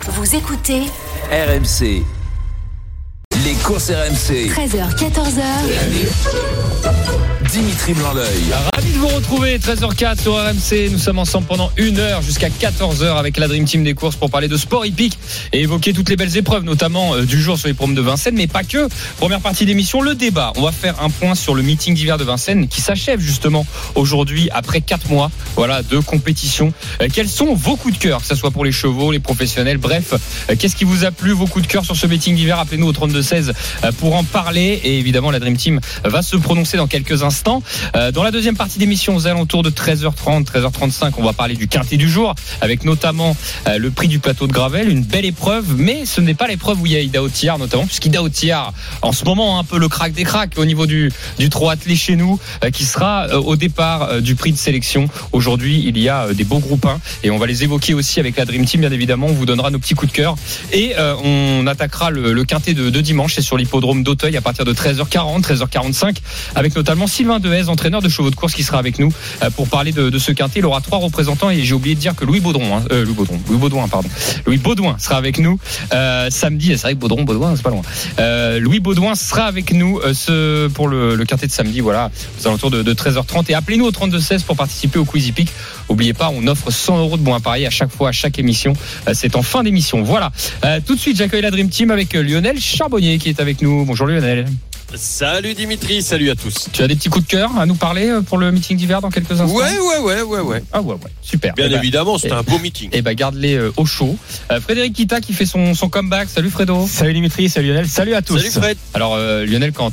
Vous écoutez RMC. Les courses RMC. 13h, 14h. Dimitri Blanc-L'Oeil. Ravi de vous retrouver, 13h04 sur RMC. Nous sommes ensemble pendant 1h jusqu'à 14h avec la Dream Team des courses pour parler de sport hippique et évoquer toutes les belles épreuves, notamment du jour sur les promes de Vincennes, mais pas que. Première partie d'émission, le débat. On va faire un point sur le meeting d'hiver de Vincennes qui s'achève justement aujourd'hui après 4 mois de compétition. Quels sont vos coups de cœur, que ce soit pour les chevaux, les professionnels, bref, qu'est-ce qui vous a plu, vos coups de cœur sur ce meeting d'hiver? Appelez-nous au 32-16 pour en parler. Et évidemment, la Dream Team va se prononcer dans quelques instants. Dans la deuxième partie d'émission, aux alentours de 13h30, 13h35, on va parler du quintet du jour, avec notamment le prix du plateau de Gravel, une belle épreuve, mais ce n'est pas l'épreuve où il y a Ida Otillard notamment, puisqu'Ida Otillard, en ce moment, un peu le crack des cracks au niveau du trot attelé chez nous, qui sera au départ du prix de sélection. Aujourd'hui, il y a des beaux groupes 1 et on va les évoquer aussi avec la Dream Team, bien évidemment. On vous donnera nos petits coups de cœur et on attaquera le quintet de dimanche, c'est sur l'hippodrome d'Auteuil à partir de 13h40, 13h45, avec notamment Sylvain Dehaze, entraîneur de chevaux de course, qui sera avec nous pour parler de ce quintet. Il aura 3 représentants et j'ai oublié de dire que Louis Baudouin sera avec nous samedi. C'est vrai que Baudouin, c'est pas loin. Louis Baudouin sera avec nous pour le quintet de samedi, voilà, aux alentours de 13h30. Et appelez-nous au 32-16 pour participer au Quiz Hippique. N'oubliez pas, on offre 100 € de bons à parier à chaque fois, à chaque émission. C'est en fin d'émission. Voilà. Tout de suite, j'accueille la Dream Team avec Lionel Charbonnier qui est avec nous. Bonjour Lionel. Salut Dimitri, salut à tous. Tu as des petits coups de cœur à nous parler pour le meeting d'hiver dans quelques instants? Ouais. Ah ouais, super. Bien évidemment, c'était un beau meeting. Et garde-les au chaud. Frédéric Kita qui fait son comeback. Salut Fredo. Salut Dimitri, salut Lionel, salut à tous. Salut Fred. Alors Lionel, quand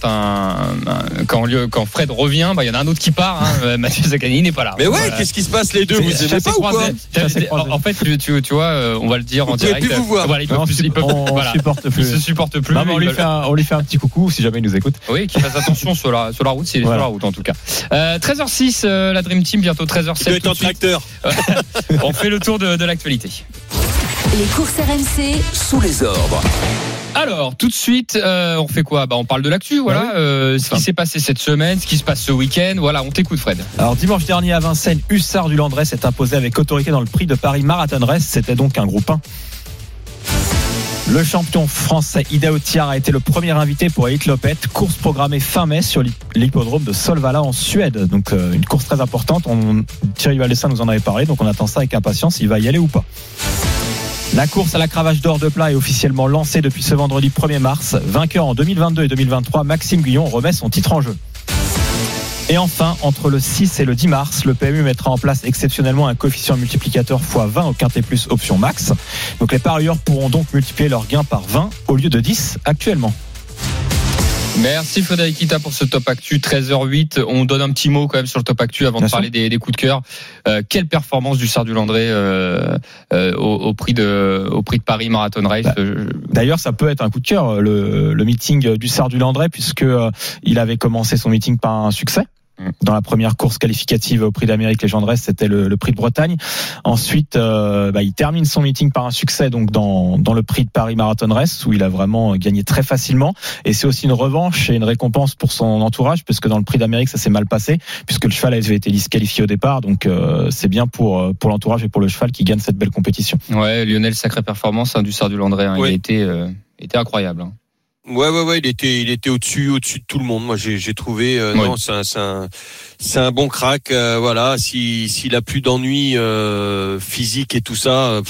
Fred revient, il y en a un autre qui part. Mathieu Zaccani n'est pas là. Mais qu'est-ce qui se passe les deux? Vous aimez pas ou quoi? En fait, tu vois, on va le dire en direct. Plus vous voir. Voilà, on se supporte plus. Non, mais on lui fait un petit coucou si jamais il nous écoute. Oui, qu'il fasse attention sur la route, s'il est sur la route en tout cas. 13h06, la Dream Team, bientôt 13h07. Il doit être en tracteur. On fait le tour de l'actualité. Les courses RMC Sous les ordres. Alors, tout de suite, on fait quoi? On parle de l'actu, voilà. Ce qui s'est passé cette semaine, ce qui se passe ce week-end. Voilà, on t'écoute, Fred. Alors, dimanche dernier à Vincennes, Hussard du Landré s'est imposé avec autorité dans le prix de Paris Marathon Race. C'était donc un groupe 1. Le champion français Ida Otillard a été le premier invité pour Elite Lopette, course programmée fin mai sur l'hippodrome de Solvalla en Suède. Donc une course très importante. Thierry Valdessin nous en avait parlé, donc on attend ça avec impatience, il va y aller ou pas. La course à la cravache d'or de plat est officiellement lancée depuis ce vendredi 1er mars. Vainqueur en 2022 et 2023, Maxime Guyon remet son titre en jeu. Et enfin, entre le 6 et le 10 mars, le PMU mettra en place exceptionnellement un coefficient multiplicateur x20 au quintet plus option max. Donc les parieurs pourront donc multiplier leurs gains par 20 au lieu de 10 actuellement. Merci Frédéric Kita pour ce top actu. 13h08, on donne un petit mot quand même sur le top actu avant de parler des coups de cœur. Quelle performance du Hussard du Landré au prix de Paris Marathon Race. D'ailleurs, ça peut être un coup de cœur, le meeting du Hussard du Landré, puisque il avait commencé son meeting par un succès. Dans la première course qualificative au Prix d'Amérique légendaire, c'était le Prix de Bretagne. Ensuite, il termine son meeting par un succès donc dans le Prix de Paris Marathon Race, où il a vraiment gagné très facilement. Et c'est aussi une revanche et une récompense pour son entourage, puisque dans le Prix d'Amérique, ça s'est mal passé, puisque le cheval avait été disqualifié au départ. Donc c'est bien pour l'entourage et pour le cheval qui gagne cette belle compétition. Ouais, Lionel, sacrée performance du Hussard du Landré. Il a été incroyable. Ouais, il était au-dessus de tout le monde. Moi, j'ai trouvé, non, c'est un bon crack, voilà. S'il a plus d'ennuis, physiques et tout ça,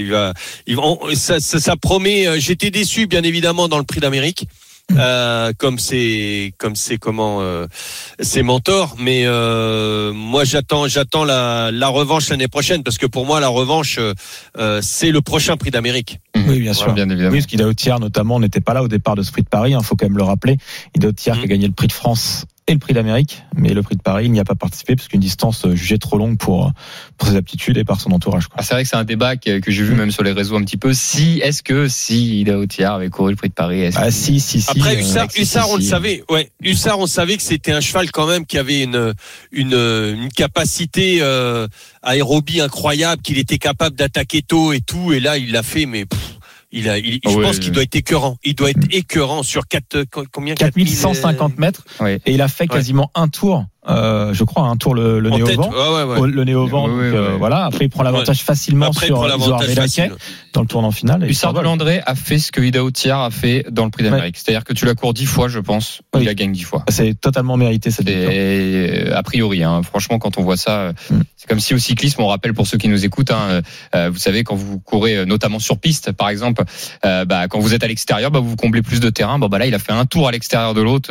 ça promet, j'étais déçu, bien évidemment, dans le Prix d'Amérique. Comme c'est ses mentors, mais moi j'attends la revanche l'année prochaine, parce que pour moi la revanche c'est le prochain Prix d'Amérique. Oui, bien sûr, bien évidemment. Oui, parce qu'Ida Otillard notamment n'était pas là au départ de ce Prix de Paris, faut quand même le rappeler. Ida Otillard qui a gagné le Prix de France et le Prix d'Amérique, mais le Prix de Paris, il n'y a pas participé parce qu'une distance jugée trop longue pour ses aptitudes et par son entourage. C'est vrai que c'est un débat que j'ai vu même sur les réseaux un petit peu. Si Ida Otillard avait couru le Prix de Paris, si. Après Hussard, on le savait. Ouais, Hussard, on savait que c'était un cheval quand même qui avait une capacité aérobie incroyable, qu'il était capable d'attaquer tôt et tout. Et là, il l'a fait, mais. Je pense qu'il doit être écœurant. Il doit être écœurant sur 4150 mètres. Et il a fait quasiment un tour je crois, un tour le nez au vent. Ouais. Le nez au vent, voilà. Après, il prend l'avantage facilement sur Isoard Laquet dans le tournant final. Hussard de Landré a fait ce que Idaho Tiar a fait dans le Prix d'Amérique. C'est-à-dire que tu la cours 10 fois, je pense. Il la gagne 10 fois. C'est totalement mérité, cette victoire. Et a priori, franchement, quand on voit ça, c'est comme si au cyclisme, on rappelle pour ceux qui nous écoutent, vous savez, quand vous courez, notamment sur piste, par exemple, quand vous êtes à l'extérieur, vous comblez plus de terrain. Là, il a fait un tour à l'extérieur de l'autre,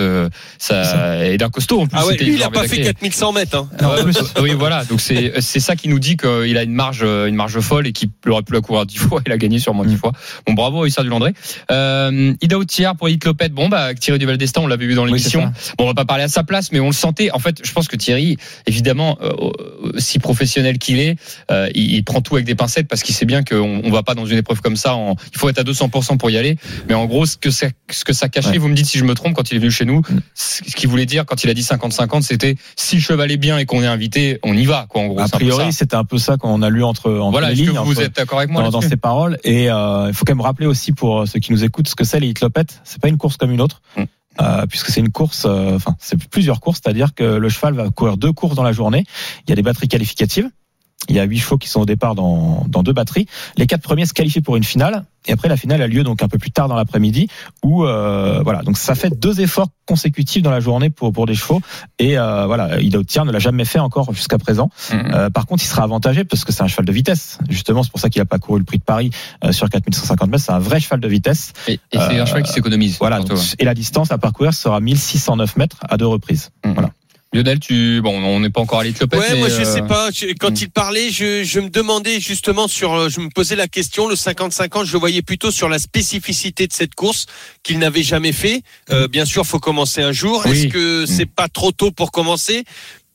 et d'un costaud en plus. Lui, il a pas fait 4100 mètres. Oui, voilà. Donc c'est ça qui nous dit qu'il a une marge folle et qu'il aurait pu la courir 10 fois. Il a gagné sûrement 10 fois. Bon, bravo, Hussard du Landré. Idaho Tiar pour Elite Lopette. Thierry Duval d'Estaing, on l'avait vu dans l'émission. On va pas parler à sa place, mais on le sentait. En fait, je pense que Thierry, évidemment, si professionnel qu'il est, il prend tout avec des pincettes parce qu'il sait bien qu'on va pas dans une épreuve comme ça. Il faut être à 200% pour y aller. Mais en gros, ce que ça cachait, vous me dites si je me trompe, quand il est venu chez nous, ce qu'il voulait dire quand il a dit 50-50, c'était si le cheval est bien et qu'on est invité, on y va, quoi. En gros, a priori, c'était un peu ça qu'on a lu entre les lignes. Vous êtes d'accord avec moi dans ses paroles. Et il faut quand même rappeler aussi pour ceux qui nous écoutent ce que c'est les Elite Lopette. C'est pas une course comme une autre. Puisque c'est une course, c'est plusieurs courses, c'est-à-dire que le cheval va courir 2 courses dans la journée. Il y a des batteries qualificatives. Il y a 8 chevaux qui sont au départ dans 2 batteries. Les 4 premiers se qualifient pour une finale. Et après, la finale a lieu donc un peu plus tard dans l'après-midi où, donc ça fait 2 efforts consécutifs dans la journée pour des chevaux. Et, Idaho Tiar ne l'a jamais fait encore jusqu'à présent. Par contre, il sera avantagé parce que c'est un cheval de vitesse. Justement, c'est pour ça qu'il a pas couru le Prix de Paris sur 4150 mètres. C'est un vrai cheval de vitesse. Et c'est un cheval qui s'économise. Voilà. Donc, et la distance à parcourir sera 1609 mètres à 2 reprises. Voilà. Lionel, on n'est pas encore à l'Elite Lopette. Ouais, moi je sais pas. Quand il parlait, je me demandais justement je me posais la question, le 50-50, je le voyais plutôt sur la spécificité de cette course qu'il n'avait jamais fait. Bien sûr, faut commencer un jour. Oui. Est-ce que c'est pas trop tôt pour commencer?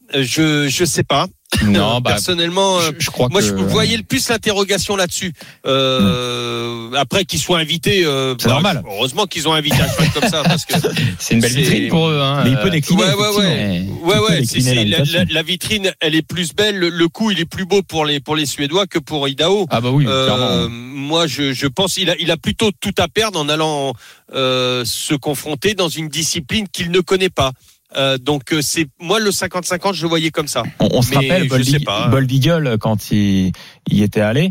Je sais pas. Non, personnellement, je crois moi je voyais le plus l'interrogation là-dessus. Après qu'ils soient invités, c'est normal. Heureusement qu'ils ont invité un cheval comme ça parce que c'est une belle vitrine pour eux. Mais il peut décliner. La vitrine, elle est plus belle. Le coup, il est plus beau pour les Suédois que pour Idaho. Ah bah oui, clairement. Moi, je pense il a plutôt tout à perdre en allant se confronter dans une discipline qu'il ne connaît pas. Donc c'est moi le 50-50 je le voyais comme ça. On se rappelle Bold Eagle quand il était allé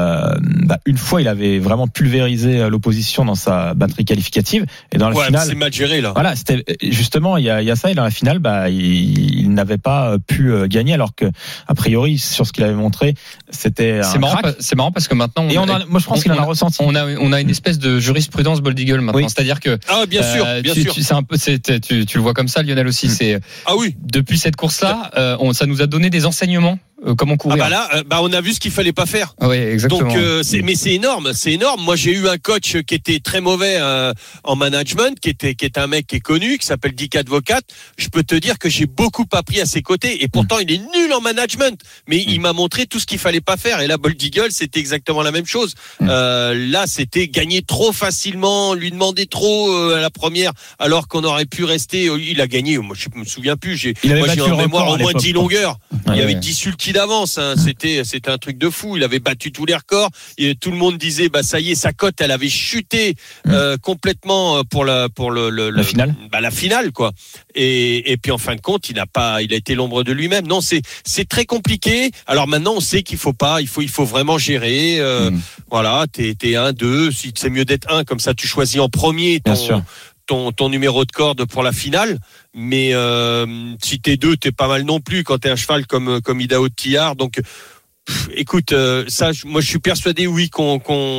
une fois il avait vraiment pulvérisé l'opposition dans sa batterie qualificative et dans la finale c'est mal géré là. Voilà, c'était justement il y a ça et dans la finale il n'avait pas pu gagner alors que a priori sur ce qu'il avait montré c'était c'est marrant parce que maintenant moi je pense qu'il en a ressenti. On a une espèce de jurisprudence Bold Eagle maintenant, c'est-à-dire que bien sûr. C'est un peu tu le vois comme ça Lionel aussi, c'est depuis cette course-là, ça nous a donné des enseignements comment courir. On a vu ce qu'il fallait pas faire. Oui, exactement. Donc mais c'est énorme. Moi j'ai eu un coach qui était très mauvais en management, qui est un mec qui est connu, qui s'appelle Dick Advocat. Je peux te dire que j'ai beaucoup appris à ses côtés et pourtant il est nul en management, mais il m'a montré tout ce qu'il fallait pas faire. Et là Bold Eagle c'était exactement la même chose. Là c'était gagner trop facilement, lui demander trop à la première, alors qu'on aurait pu rester. Il a gagné. Moi je me souviens plus. J'ai en mémoire au moins 10 longueurs. Il y avait 10 sulky d'avance. C'était un truc de fou. Il avait battu tous les records. Et tout le monde disait ça y est, sa cote elle avait chuté complètement pour la finale. La finale quoi. Et puis en fin de compte il a été l'ombre de lui-même. Non, c'est très compliqué. Alors maintenant on sait qu'il faut pas, il faut vraiment gérer. Voilà, t'es 1-2. Si c'est mieux d'être 1 comme ça, tu choisis en premier ton numéro de corde pour la finale. Mais si t'es 2, t'es pas mal non plus quand t'es un cheval comme Idaho Tiar. Donc écoute, moi je suis persuadé qu'on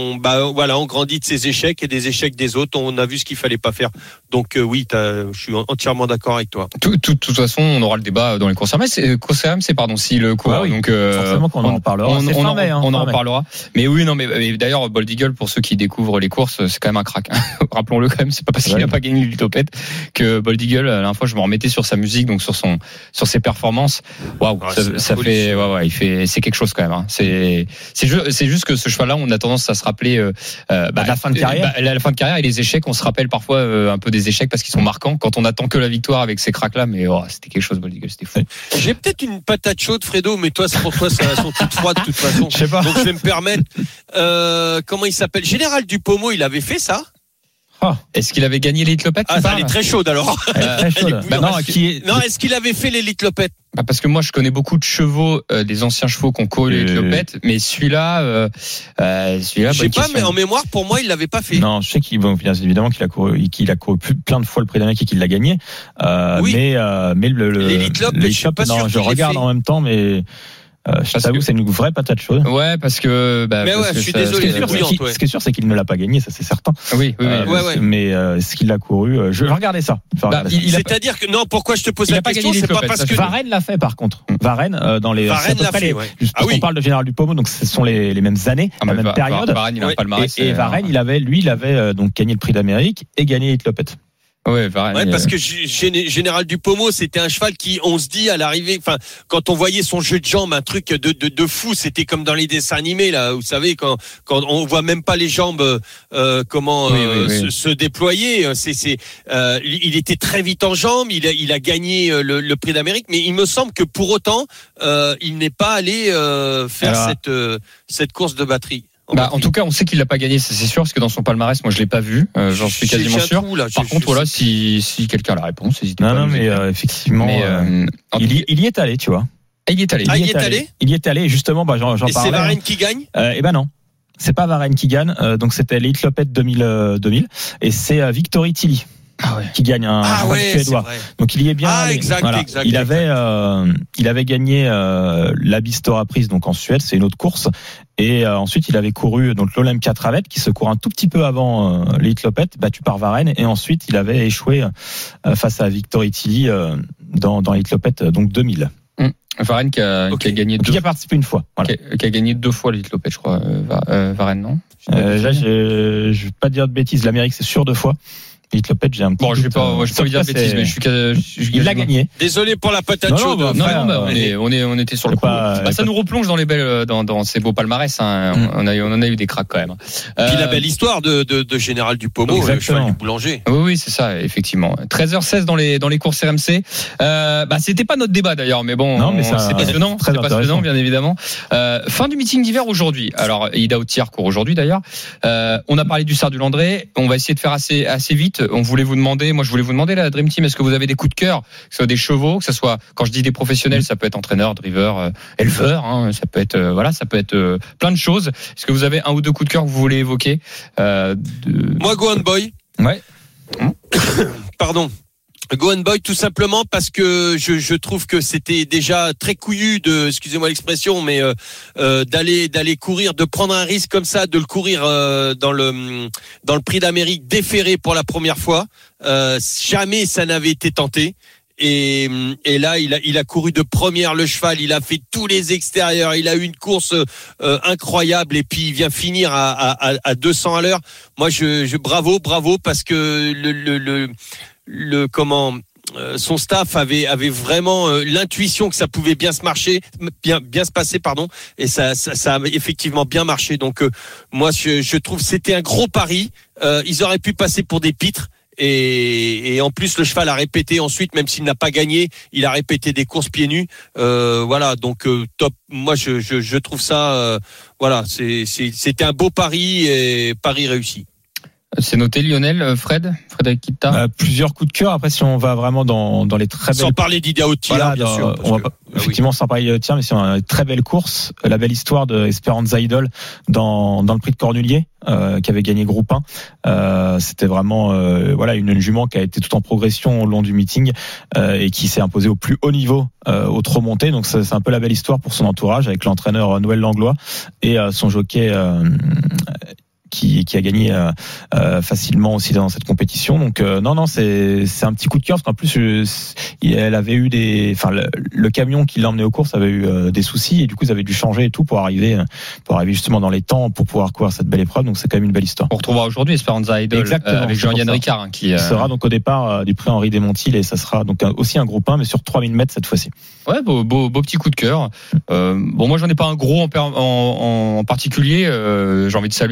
grandit de ses échecs et des échecs des autres. On a vu ce qu'il fallait pas faire. Donc je suis entièrement d'accord avec toi. De toute façon, on aura le débat dans les courses RMC, pardon, si le coureur. Donc forcément qu'on en parlera. On en parlera. Mais oui, non, mais d'ailleurs, Bold Eagle, pour ceux qui découvrent les courses, c'est quand même un crack. Rappelons-le quand même. C'est pas parce qu'il n'a pas gagné l'Elite Lopette que Bold Eagle. La dernière fois, je me remettais sur sa musique, donc sur ses performances. Waouh, ça fait, c'est quelque chose quand même. C'est juste que ce cheval-là, on a tendance à se rappeler la fin de carrière. La fin de carrière et les échecs, on se rappelle parfois un peu des échecs parce qu'ils sont marquants quand on attend que la victoire avec ces cracks-là. Mais c'était quelque chose, Bold Eagle, c'était fou. J'ai peut-être une patate chaude, Fredo, mais pour toi, c'est sont toute froide de toute façon. Je sais pas. Donc je vais me permettre. Comment il s'appelle? Général Dupomo, il avait fait ça. Est-ce qu'il avait gagné l'Elite Lopette? Ah, ça, elle est très chaude alors. Très chaude. Elle est Non, Non, est-ce qu'il avait fait l'Elite Lopette? Parce que moi, je connais beaucoup de chevaux, des anciens chevaux qui ont couru l'Elite Lopette, mais celui-là, Je sais pas, mais en mémoire, pour moi, il l'avait pas fait. Non, je sais bien évidemment qu'il a couru plein de fois le Prix d'Amérique et qu'il l'a gagné. Oui. Mais l'Elite Lop, je suis pas sûr non, qu'il je l'ait regarde fait. en même temps, mais je t'avoue, c'est une vraie patate chaude. ouais, parce que. Mais parce ouais, que je suis ça- désolé, ce qui est sûr, c'est bouillante, Ce qui est sûr, c'est qu'il ne l'a pas gagné, ça c'est certain. Oui, oui, oui. ouais. Mais ce qu'il a couru, je vais regarder ça. C'est-à-dire que non, pourquoi je te pose Il la a pas question, gagné c'est l'Elite pas Lopette, parce ça, que Varenne l'a fait par contre. Varenne dans les. Varenne l'a fait, ouais. Juste parce Ah oui. qu'on parle de Général Dupomo, donc ce sont les mêmes années, Ah, la mais même période. Varenne, il a un Ouais. palmarès. Et Varenne, il avait donc gagné le Prix d'Amérique et gagné l'Elite Lopette. Ouais, Varenne. Ouais, parce que Général Dupomo, c'était un cheval qui, on se dit à l'arrivée, enfin, quand on voyait son jeu de jambes, un truc de fou, c'était comme dans les dessins animés là, vous savez, quand on voit même pas les jambes se déployer. Il était très vite en jambes, il a gagné le Prix d'Amérique, mais il me semble que pour autant, il n'est pas allé faire cette course de batterie. En tout cas, on sait qu'il l'a pas gagné, ça c'est sûr, parce que dans son palmarès, moi je l'ai pas vu, j'en suis quasiment J'ai un sûr. trou, là, Par contre, voilà, si quelqu'un a la réponse, n'hésitez pas. Non, mais effectivement, il y est allé, tu vois. Il y est allé. Ah, il y est allé. Il y est allé, et justement, j'en Et parlais. c'est Varenne qui gagne. Eh ben non. C'est pas Varenne qui gagne, donc c'était l'Elite Lopette 2000, et c'est Victory Tilly qui gagne un cheval suédois. Vrai. Donc il y est bien. Ah, allé. exact. Il avait gagné la Bistora Prise donc en Suède, c'est une autre course, et ensuite il avait couru donc l'Olympia Travette qui se court un tout petit peu avant l'Elite Lopette, battu par Varenne, et ensuite il avait échoué face à Victory Tilly dans l'Elite Lopette donc 2000. Varenne qui a gagné Donc, il a participé une fois. Voilà. qui a gagné 2 fois l'Elite Lopette, je crois. Varenne, non? Là, je vais pas dire de bêtises. L'Amérique, c'est sûr 2 fois. L'Elite Lopette, j'ai un petit. Bon, je vais pas lui dire de bêtises, mais il l'a gagné. Désolé pour la patate chaude. on était sur le coup. Ça nous replonge dans les belles, dans ces beaux palmarès, hein. On en a eu des cracks quand même. Puis la belle histoire de Général Dupomo, le cheval du boulanger. Oui, c'est ça, effectivement. 13h16 dans les courses RMC. C'était pas notre débat d'ailleurs, mais bon, c'est passionnant. C'est passionnant, bien évidemment. Fin du meeting d'hiver aujourd'hui. Alors, Ida Otiar court aujourd'hui d'ailleurs. On a parlé du Sard du Landré. On va essayer de faire assez vite. Je voulais vous demander, la Dream Team, est-ce que vous avez des coups de cœur, que ce soit des chevaux, que ce soit, quand je dis des professionnels, ça peut être entraîneur, driver, éleveur, hein, ça peut être plein de choses. Est-ce que vous avez un ou deux coups de cœur que vous voulez évoquer? Moi, Go On Boy. Ouais. Pardon. Go On Boy, tout simplement parce que je trouve que c'était déjà très couillu excusez-moi l'expression, mais d'aller courir, de prendre un risque comme ça, de le courir dans le Prix d'Amérique déféré pour la première fois. Jamais ça n'avait été tenté. Et là, il a couru de première le cheval, il a fait tous les extérieurs, il a eu une course incroyable, et puis il vient finir à 200 à l'heure. Moi, bravo, parce que son staff avait vraiment l'intuition que ça pouvait bien se passer, et ça a effectivement bien marché. Donc moi, je trouve que c'était un gros pari. Ils auraient pu passer pour des pitres. Et en plus le cheval a répété ensuite, même s'il n'a pas gagné, il a répété des courses pieds nus. Donc top. Moi je trouve ça c'était un beau pari et pari réussi. C'est noté. Lionel, Frédéric Kita. Plusieurs coups de cœur. Après, si on va vraiment dans les très belles. Sans parler d'Ida Otiar, bien sûr. On va pas, effectivement, sans parler d'Otiar, mais c'est une très belle course. La belle histoire de Esperanza Idol dans le Prix de Cornulier, qui avait gagné Groupe 1. C'était vraiment, une jument qui a été tout en progression au long du meeting, et qui s'est imposée au plus haut niveau, au trop monté. Donc, c'est un peu la belle histoire pour son entourage avec l'entraîneur Noël Langlois et son jockey, qui a gagné facilement aussi dans cette compétition. Donc non, c'est un petit coup de cœur, parce qu'en plus elle avait eu le camion qui l'a emmené aux courses avait eu des soucis, et du coup ils avaient dû changer et tout pour arriver justement dans les temps pour pouvoir courir cette belle épreuve. Donc c'est quand même une belle histoire. On retrouvera aujourd'hui Esperanza Idol avec Jean-Yann Ricard, qui sera donc au départ du prix Henri Desmontil, et ça sera donc aussi un groupe 1, mais sur 3000 mètres cette fois-ci. Ouais, beau petit coup de cœur. Moi j'en ai pas un gros en particulier. J'ai envie de saluer évidemment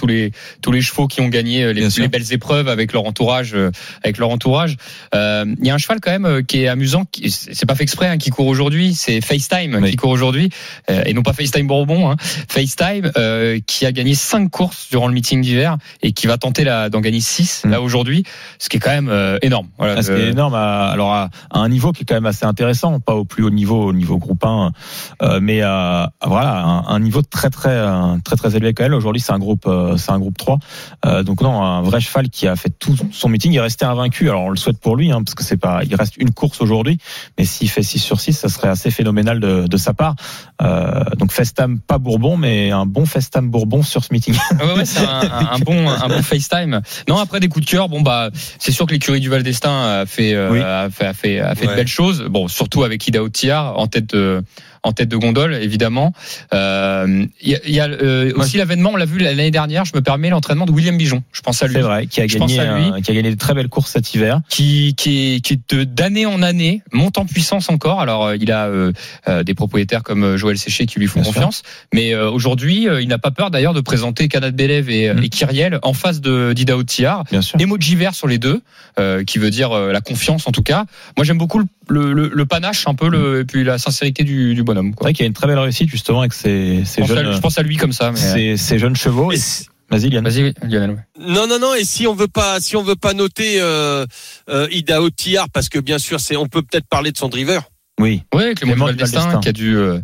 tous les chevaux qui ont gagné les belles épreuves avec leur entourage. Il y a un cheval quand même qui est amusant, c'est pas fait exprès, hein, qui court aujourd'hui, c'est FaceTime qui court aujourd'hui, et non pas FaceTime Bourbon, hein, FaceTime qui a gagné 5 courses durant le meeting d'hiver et qui va tenter d'en gagner 6 là aujourd'hui, ce qui est quand même énorme. Voilà, ce qui est énorme, à un niveau qui est quand même assez intéressant, pas au plus haut niveau, au niveau groupe 1, mais voilà, un niveau très élevé quand même. Aujourd'hui, c'est un groupe 3. Donc non, un vrai cheval qui a fait tout son meeting, il est resté invaincu. Alors on le souhaite pour lui, hein, parce que il reste une course aujourd'hui, mais s'il fait 6 sur 6, ça serait assez phénoménal de sa part. Donc FaceTime pas Bourbon, mais un bon FaceTime Bourbon sur ce meeting. Ouais, c'est un bon FaceTime. Non, après des coups de cœur, c'est sûr que l'écurie du Val d'Estaing a fait de belles choses. Bon, surtout avec Idaho Tiar en tête de gondole, évidemment. Il y a aussi l'avènement, on l'a vu l'année dernière, je me permets, l'entraînement de William Bijon. Je pense à lui. C'est vrai, qui a gagné de très belles courses cet hiver. Qui d'année en année monte en puissance encore. Alors, il a des propriétaires comme Joël Séché qui lui font confiance. Mais aujourd'hui, il n'a pas peur d'ailleurs de présenter Kanat Belev et Kyriel en face d'Idaho Tiar. Emoji vert sur les deux, qui veut dire la confiance en tout cas. Moi, j'aime beaucoup le panache un peu, et puis la sincérité du bonhomme, quoi. C'est vrai qu'il y a une très belle réussite justement avec ces jeunes. Je pense à lui comme ça. Mais ces jeunes chevaux. Vas-y, Lionel. Ouais. Non. Et si on veut pas noter Idaho Tiar, parce que bien sûr, on peut peut-être parler de son driver. Oui, Clément Val d'Estaing qui a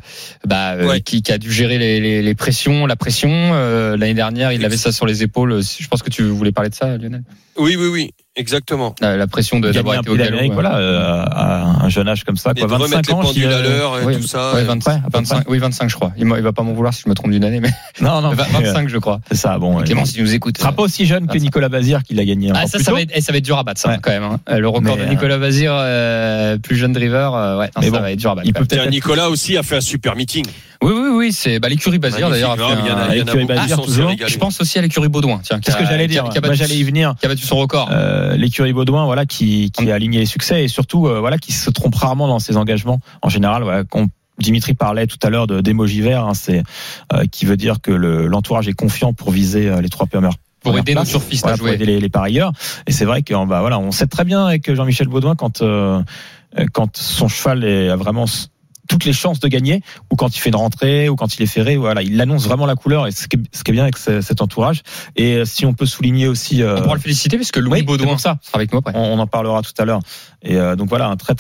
dû gérer les pressions, la pression. L'année dernière, il avait ça sur les épaules. Je pense que tu voulais parler de ça, Lionel. Oui, exactement. La pression d'avoir été au galop. Voilà, à un jeune âge comme ça, quoi. 25 ans, pendules à l'heure et tout ça. 25, je crois. Il va pas m'en vouloir si je me trompe d'une année, mais. Non. 25, je crois. C'est ça, bon. Clément, si tu nous écoutes. Il sera pas aussi jeune que Nicolas Bazir qui l'a gagné. Ça va être dur à battre, ça, quand même, hein. Le record de Nicolas Bazir, plus jeune driver, ça va être dur à battre. Nicolas aussi a fait un super meeting. Oui, c'est l'écurie Bazir d'ailleurs. L'écurie Bazir toujours. Je pense aussi à l'écurie Baudouin. Tiens, qu'est-ce que j'allais dire? Moi, j'allais y venir. Qui a battu son record. L'écurie Baudouin, voilà, qui a aligné les succès et surtout, qui se trompe rarement dans ses engagements. En général, voilà, Dimitri parlait tout à l'heure d'émoji vert, hein, c'est qui veut dire que l'entourage est confiant pour viser les 3 premières. Pour aider nos surfistes à jouer. Pour aider les parieurs. Et c'est vrai on sait très bien avec Jean-Michel Baudouin quand son cheval a vraiment toutes les chances de gagner, ou quand il fait une rentrée, ou quand il est ferré, voilà, il annonce vraiment la couleur, et ce qui est bien avec cet entourage. Et si on peut souligner aussi, on pourra le féliciter parce que Louis Baudouin sera avec nous après. On en parlera tout à l'heure. Et donc voilà, un très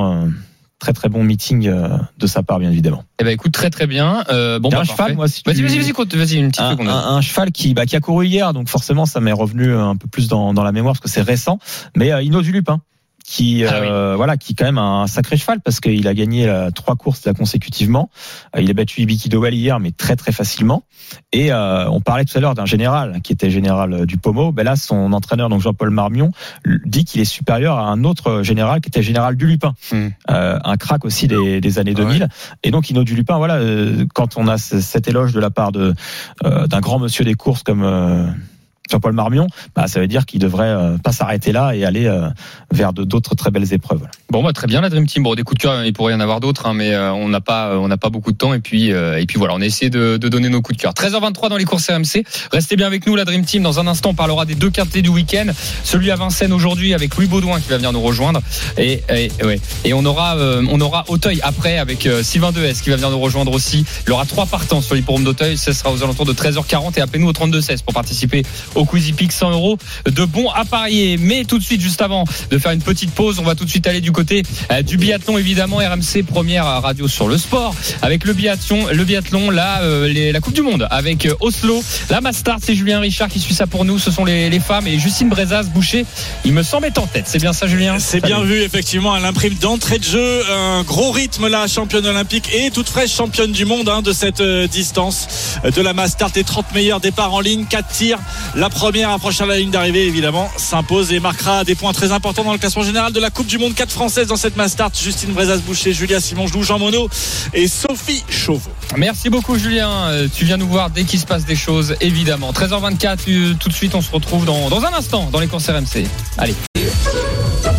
bon meeting de sa part, bien évidemment. Eh ben écoute, très bien. Un cheval, moi, si vas-y, une petite seconde. Un cheval qui a couru hier, donc forcément ça m'est revenu un peu plus dans la mémoire parce que c'est récent. Mais Hinault du Lupin, qui qui quand même un sacré cheval parce qu'il a gagné 3 courses là, consécutivement. Il a battu Ibiki Dowell hier, mais très très facilement. Et on parlait tout à l'heure d'un général qui était général du Pommeau. Ben là, son entraîneur, donc Jean-Paul Marmion, dit qu'il est supérieur à un autre général qui était général du Lupin, un crack aussi des années 2000. Ouais. Et donc Hinault du Lupin, voilà, quand on a cet éloge de la part d'un grand monsieur des courses comme Jean-Paul Marmion, ça veut dire qu'il devrait pas s'arrêter là et aller vers d'autres très belles épreuves. Bon, très bien la Dream Team. Bon, des coups de cœur, il pourrait y en avoir d'autres, hein, mais on n'a pas beaucoup de temps et puis voilà, on a essayé de donner nos coups de cœur. 13h23 dans les courses RMC. Restez bien avec nous, la Dream Team. Dans un instant, on parlera des 2 quintés du week-end. Celui à Vincennes aujourd'hui avec Louis Baudouin qui va venir nous rejoindre et on aura Auteuil après avec Sylvain Dehaes qui va venir nous rejoindre aussi. Il y aura 3 partants sur l'hippodrome d'Auteuil. Ce sera aux alentours de 13h40 et appelez-nous au 32-16 pour participer au Quizy Peak, 100 € de bons à parier. Mais tout de suite, juste avant de faire une petite pause, on va tout de suite aller du côté du biathlon, évidemment. RMC, première radio sur le sport avec le biathlon, la Coupe du Monde avec Oslo, la Mastart. C'est Julien Richard qui suit ça pour nous. Ce sont les femmes et Justine Brezaz-Boucher, il me semble, est en tête. C'est bien ça, Julien? C'est bien vu, effectivement. Elle imprime d'entrée de jeu un gros rythme, la championne olympique et toute fraîche championne du monde de cette distance de la Mastart. Les 30 meilleurs départs en ligne, 4 tirs. La première approche à la ligne d'arrivée, évidemment, s'impose et marquera des points très importants dans le classement général de la Coupe du Monde. 4 Françaises dans cette Mastart: Justine Brezaz-Boucher, Julia Simon-Gelou, Jean Monod et Sophie Chauveau. Merci beaucoup, Julien. Tu viens nous voir dès qu'il se passe des choses, évidemment. 13h24, tout de suite, on se retrouve dans un instant dans les courses RMC. Allez.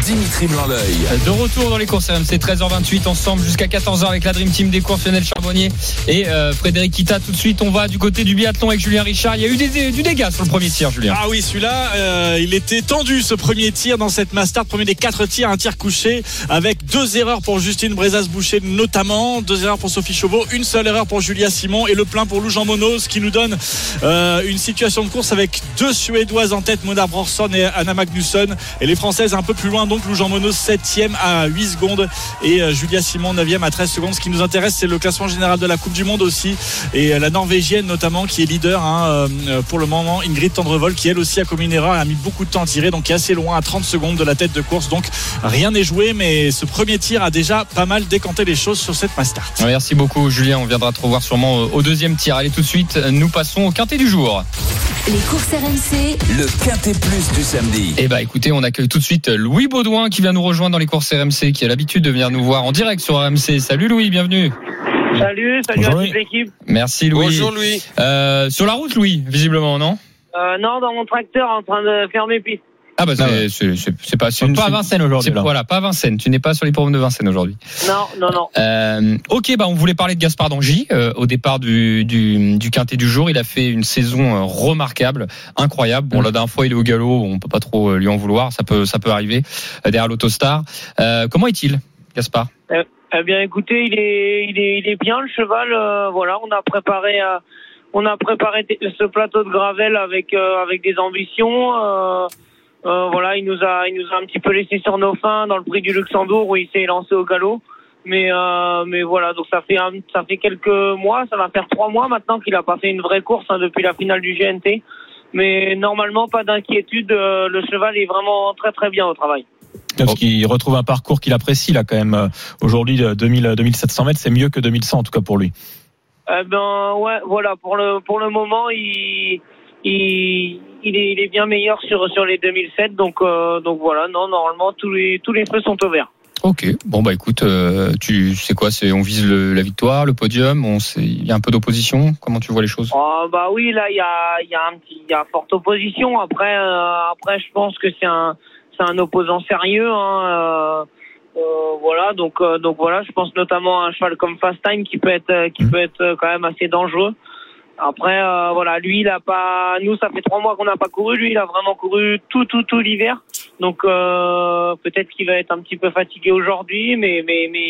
Dimitri Blanc-L'œil. De retour dans les courses RMC, 13h28 ensemble jusqu'à 14h avec la Dream Team des courses, Lionel Charbonnier et Frédéric Kita. Tout de suite, on va du côté du biathlon avec Julien Richard. Il y a eu du dégât sur le premier tir, Julien. Ah oui, celui-là, il était tendu ce premier tir dans cette Mastart. Premier des 4 tirs, un tir couché avec 2 erreurs pour Justine Brezas-Boucher notamment, 2 erreurs pour Sophie Chauveau, une seule erreur pour Julia Simon et le plein pour Lou Jean Monod, ce qui nous donne une situation de course avec 2 Suédoises en tête, Mona Brorsson et Anna Magnusson, et les Françaises un peu plus loin, donc Lou Jean Monod 7e à 8 secondes et Julia Simon 9e à 13 secondes. Ce qui nous intéresse, c'est le classement général de la Coupe du Monde aussi, et la Norvégienne notamment qui est leader pour le moment, Ingrid Tendrevol, qui elle aussi a commis une erreur, elle a mis beaucoup de temps à tirer, donc qui est assez loin à 30 secondes de la tête de course, donc rien n'est joué, mais ce premier tir a déjà pas mal décanté les choses sur cette Mastart. Merci beaucoup Julien, on viendra te revoir sûrement au deuxième tir. Allez, tout de suite, nous passons au quintet du jour. Les courses RMC, Le Quintet Plus du samedi. Eh bah écoutez, on accueille tout de suite Louis Baudouin qui vient nous rejoindre dans les courses RMC, qui a l'habitude de venir nous voir en direct sur RMC. Salut Louis, bienvenue. Salut Bonjour, à toute l'équipe. Merci Louis. Bonjour Louis. Sur la route Louis, visiblement, non? Non, dans mon tracteur en train de faire mes pistes. Ah bah c'est pas Pas à Vincennes aujourd'hui. Voilà, pas à Vincennes. Tu n'es pas sur les hippodromes de Vincennes aujourd'hui. Non. Ok, bah on voulait parler de Gaspard d'Angy au départ du quintet du jour. Il a fait une saison remarquable, incroyable. Bon, la dernière fois il est au galop, on peut pas trop lui en vouloir. Ça peut arriver derrière l'Autostar. Comment est-il, Gaspard? Eh bien, écoutez, il est bien le cheval. Voilà, on a préparé ce plateau de gravel avec des ambitions. Voilà, il nous a un petit peu laissé sur nos fins dans le prix du Luxembourg où il s'est lancé au galop. Mais voilà, donc ça fait quelques mois, ça va faire 3 mois maintenant qu'il a pas fait une vraie course depuis la finale du GNT. Mais normalement, pas d'inquiétude, le cheval est vraiment très très bien au travail. Parce qu'il retrouve un parcours qu'il apprécie là quand même. Aujourd'hui, 2700 mètres, c'est mieux que 2100 en tout cas pour lui. Ouais, voilà, pour le moment, il est bien meilleur sur les 2007, donc voilà, non, normalement tous les feux sont ouverts. Ok, bon bah écoute, tu sais quoi, on vise la victoire, le podium, il y a un peu d'opposition. Comment tu vois les choses? Bah oui, là il y a forte opposition. Après je pense que c'est un opposant sérieux. Voilà, donc voilà, je pense notamment à un cheval comme Fast Time qui peut être quand même assez dangereux. Après voilà, lui nous ça fait 3 mois qu'on n'a pas couru, lui il a vraiment couru tout l'hiver. Donc peut-être qu'il va être un petit peu fatigué aujourd'hui, mais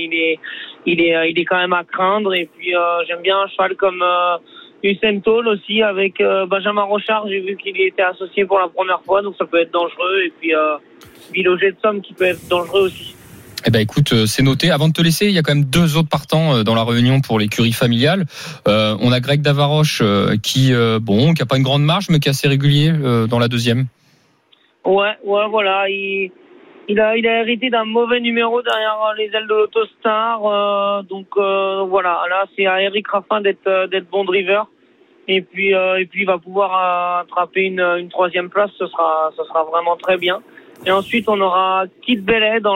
il est quand même à craindre. Et puis j'aime bien un cheval comme Usain Toll aussi avec Benjamin Rochard, j'ai vu qu'il y était associé pour la première fois, donc ça peut être dangereux. Et puis Biloget de Somme qui peut être dangereux aussi. Eh ben écoute, c'est noté. Avant de te laisser, il y a quand même 2 autres partants dans la réunion pour l'écurie familiale. On a Greg Davaroche qui a pas une grande marge, mais qui est assez régulier dans la deuxième. Ouais, voilà. Il a hérité d'un mauvais numéro derrière les ailes de l'Autostar. Donc voilà, là c'est à Eric Raffin d'être bon driver. Et puis il va pouvoir attraper une 3e place. Ce sera vraiment très bien. Et ensuite, on aura Kid Bellet dans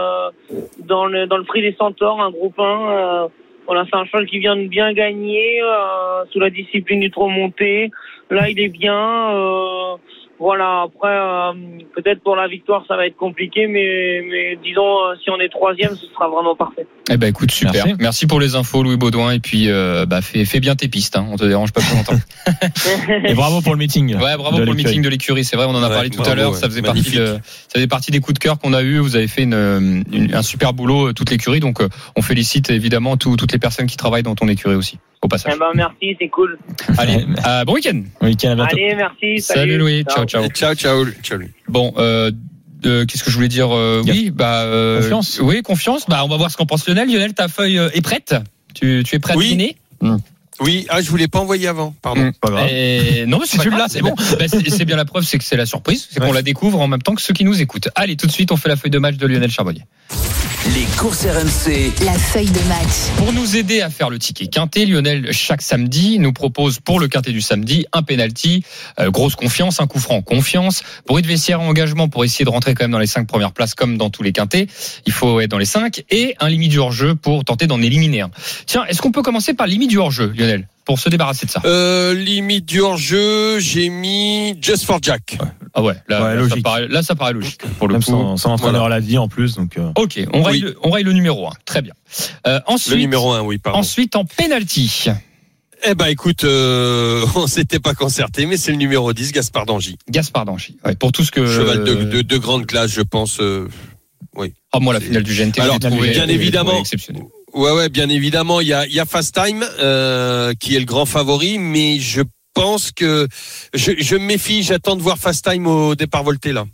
le prix des Centaures, un groupe 1. Voilà, c'est un cheval qui vient de bien gagner sous la discipline du trop monté. Là, il est bien. Voilà, après, peut-être pour la victoire, ça va être compliqué, mais disons, si on est 3e, ce sera vraiment parfait. Eh ben, écoute, super. Merci pour les infos, Louis Baudouin. Et puis, fais bien tes pistes, hein. On te dérange pas plus longtemps. Et bravo pour le meeting. Ouais, bravo pour le meeting de l'écurie. C'est vrai, on en a parlé tout à l'heure. Ouais. Ça faisait partie des coups de cœur qu'on a eu. Vous avez fait un super boulot, toute l'écurie. Donc, on félicite évidemment toutes les personnes qui travaillent dans ton écurie aussi. Au passage. Merci, c'est cool. Allez, bon week-end. Allez, merci. Salut Louis. Ciao. Bon, qu'est-ce que je voulais dire? Confiance. Oui, confiance. On va voir ce qu'en pense Lionel. Lionel, ta feuille est prête? Tu es prêt à dîner? Oui, je voulais pas envoyer avant, pardon. Pas grave. Non, mais c'est celui-là, c'est bon. C'est bien la preuve, c'est que c'est la surprise, c'est qu'on la découvre en même temps que ceux qui nous écoutent. Allez, tout de suite, on fait la feuille de match de Lionel Charbonnier. Les courses RMC. La feuille de match. Pour nous aider à faire le ticket quintet, Lionel, chaque samedi, nous propose pour le quintet du samedi un penalty, grosse confiance, un coup franc, confiance. Bruit de vestiaire, engagement pour essayer de rentrer quand même dans les 5 premières places comme dans tous les quintets. Il faut être dans les 5 et un limite du hors-jeu pour tenter d'en éliminer un. Tiens, est-ce qu'on peut commencer par limite du hors-jeu, Lionel, pour se débarrasser de ça. Limite du hors-jeu, j'ai mis Just for Jack. Ah ouais, là, logique. ça paraît logique. Pour le Même coup. son entraîneur l'a dit en plus. Donc, Ok, on raye le numéro 1. Très bien. Ensuite, Le numéro 1, oui, pardon. Ensuite, en penalty. Eh ben, écoute, on s'était pas concerté, mais c'est le numéro 10, Gaspard Dangy. Gaspard Dangy. Ouais, pour tout ce que. Cheval de grande classe, je pense. Oui. Ah, moi, la finale du GNT, Alors, je l'ai trouvé bien évidemment. exceptionnel. Ouais, bien évidemment, il y a Fast Time qui est le grand favori, mais je pense que je me méfie. J'attends de voir Fast Time au départ volté là.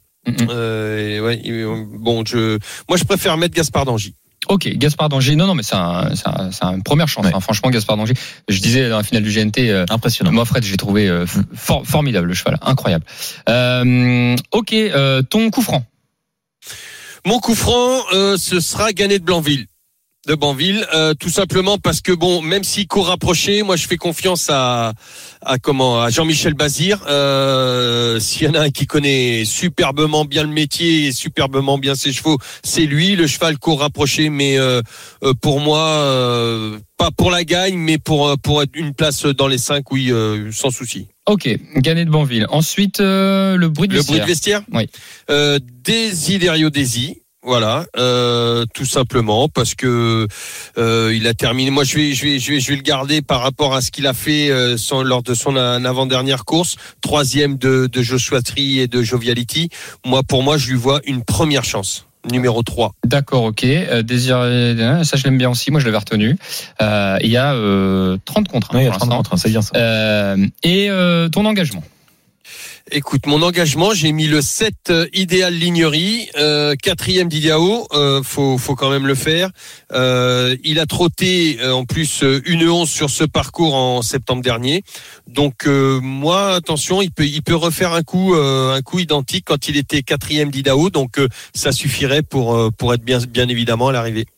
Bon, moi je préfère mettre Gaspard Dangy. Ok, Gaspard Dangy. Non, mais c'est une première chance. Ouais. Hein. Franchement, Gaspard Dangy. Je disais dans la finale du GNT, impressionnant. moi, Fred, j'ai trouvé formidable le cheval, incroyable. Ok, ton coup franc. Mon coup franc, ce sera Gannet de Banville. Tout simplement parce que bon, même s'il court rapproché, moi je fais confiance à Jean-Michel Bazir. S'il y en a un qui connaît superbement bien le métier et superbement bien ses chevaux, c'est lui. Le cheval court rapproché, mais pour moi, pas pour la gagne, mais pour être une place dans les 5, oui, sans souci. Ok, Gannet de Banville. Ensuite, le bruit de vestiaire. Le bruit de vestiaire. Oui. Desiderio Desi. Voilà, tout simplement parce que il a terminé. Moi, je vais le garder par rapport à ce qu'il a fait lors de son avant-dernière course, 3e de Joshua Tree et de Joviality. Pour moi, je lui vois une première chance. Numéro 3. D'accord, ok. Désir, ça je l'aime bien aussi. Moi, je l'avais retenu. Il y a 30 contre 1. Oui, il y a 30 contre 1, c'est bien ça. Et ton engagement. Écoute, mon engagement, j'ai mis le 7 Idéal Lignerie, 4e d'Idiao, faut quand même le faire. Il a trotté en plus une 11 sur ce parcours en septembre dernier. Donc moi, attention, il peut refaire un coup identique quand il était 4e d'Idiao. Donc ça suffirait pour être bien évidemment à l'arrivée.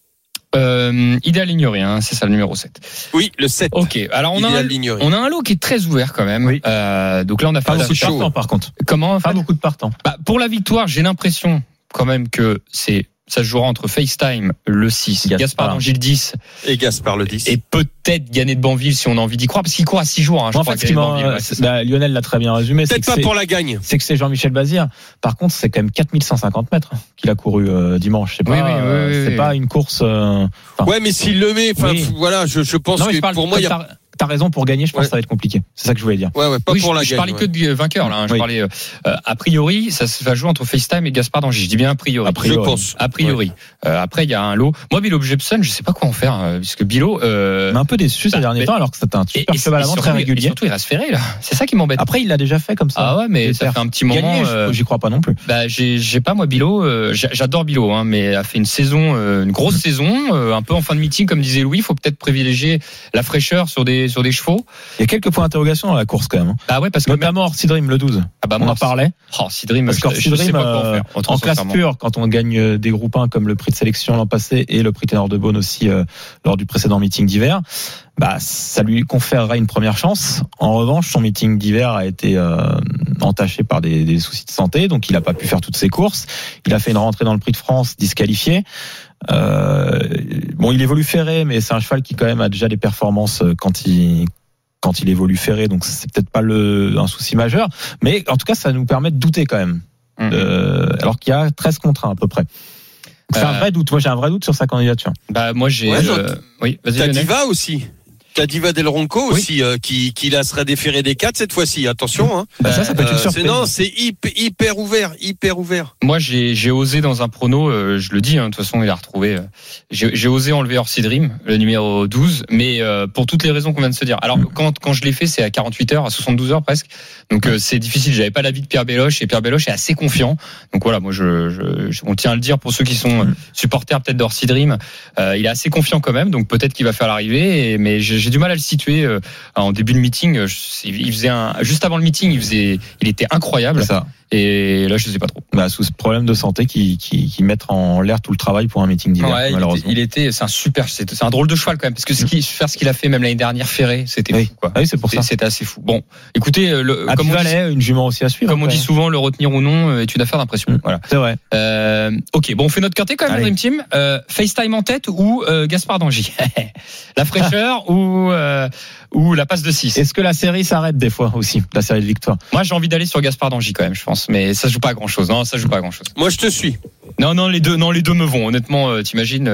Idéal Lignerie, hein, c'est ça le numéro 7. Oui, le 7. Ok, alors on a un lot qui est très ouvert quand même. Oui. Donc là on a fait beaucoup de partants par contre. Comment Pas beaucoup de partants. Pour la victoire, j'ai l'impression quand même que ça se jouera entre FaceTime le 6, Gaspard Dangy le 10 et Gaspard le 10. Et peut-être Gannet de Banville si on a envie d'y croire parce qu'il court à 6 jours. Hein, en fait, Lionel l'a très bien résumé. Peut-être pas pour la gagne. C'est que c'est Jean-Michel Bazir. Par contre, c'est quand même 4150 mètres qu'il a couru dimanche. C'est pas, c'est pas une course. Ouais, mais s'il le met, voilà, je pense que pour moi, il y a. T'as raison, pour gagner, je pense que ça va être compliqué. C'est ça que je voulais dire. Ouais, pas pour la gagne. Je parlais que de vainqueur, là. Hein. Je parlais, a priori, ça va jouer entre FaceTime et Gaspard Dangy. Je dis bien a priori. Je pense. A priori. Ouais. Après, il y a un lot. Moi, Bilo Jepson, je sais pas quoi en faire, puisque Bilo, un peu déçu ces derniers temps, alors que c'était un super cheval avant très régulier. Surtout, il reste ferré, là. C'est ça qui m'embête. Après, il l'a déjà fait comme ça. Ah ouais, mais ça fait un petit moment. Gagner, j'y crois pas non plus. J'ai pas, moi, Bilo, j'adore Bilo, hein, mais a fait une saison, une grosse saison, un peu en fin de meeting, comme disait Louis. Il faut peut-être privilégier la fraîcheur sur des chevaux. Il y a quelques points d'interrogation dans la course quand même. Ah ouais, parce que notamment Orsi Dream le 12. Ah bah on en parlait. Orsi Dream, parce qu'Orsi Dream en classe pure, quand on gagne des groupes 1 comme le prix de sélection l'an passé et le prix Ténor de Beaune aussi lors du précédent meeting d'hiver, ça lui conférera une première chance. En revanche, son meeting d'hiver a été entaché par des soucis de santé, donc il n'a pas pu faire toutes ses courses. Il a fait une rentrée dans le prix de France disqualifié. Il évolue ferré, mais c'est un cheval qui quand même a déjà des performances quand il évolue ferré, donc c'est peut-être pas un souci majeur, mais en tout cas ça nous permet de douter quand même, alors qu'il y a 13 contre 1 à peu près. C'est un vrai doute. Moi j'ai un vrai doute sur sa candidature. Moi j'ai oui, vas-y. T'as Diva aussi. T'as Diva Del Ronco aussi, qui là sera déféré des 4 cette fois-ci. Attention, hein. Ça peut être une surprise. Non, c'est hyper ouvert. Moi, j'ai osé dans un prono, je le dis, hein, de toute façon, il a retrouvé. J'ai osé enlever Orsi Dream, le numéro 12, mais pour toutes les raisons qu'on vient de se dire. Alors, quand je l'ai fait, c'est à 48 heures, à 72 heures presque. Donc, c'est difficile. J'avais pas l'avis de Pierre Belloche, et Pierre Belloche est assez confiant. Donc voilà, moi, on tient à le dire pour ceux qui sont supporters peut-être d'Orsi Dream. Il est assez confiant quand même, donc peut-être qu'il va faire l'arrivée, mais j'ai du mal à le situer en début de meeting. Il faisait juste avant le meeting, il était incroyable. C'est ça. Et là, je sais pas trop. Sous ce problème de santé qui mettent en l'air tout le travail pour un meeting d'hiver, malheureusement. C'est un drôle de cheval quand même, parce que faire ce qu'il a fait même l'année dernière ferré, c'était fou, quoi. Oui, c'est pour ça. C'était assez fou. Bon, écoutez, comme Valais, une jument aussi à suivre. Comme on dit souvent, le retenir ou non est une affaire d'impression. Voilà. C'est vrai. Ok, bon, on fait notre quintet quand même, Dream Team. FaceTime en tête ou Gaspard Dangy. La fraîcheur ou ou la passe de 6. Est-ce que la série s'arrête des fois aussi, la série de victoires? Moi, j'ai envie d'aller sur Gaspard Dangy quand même, je pense, mais ça joue pas à grand chose. Non, ça joue pas à grand chose. Moi, je te suis. Non, les deux me vont. Honnêtement, t'imagines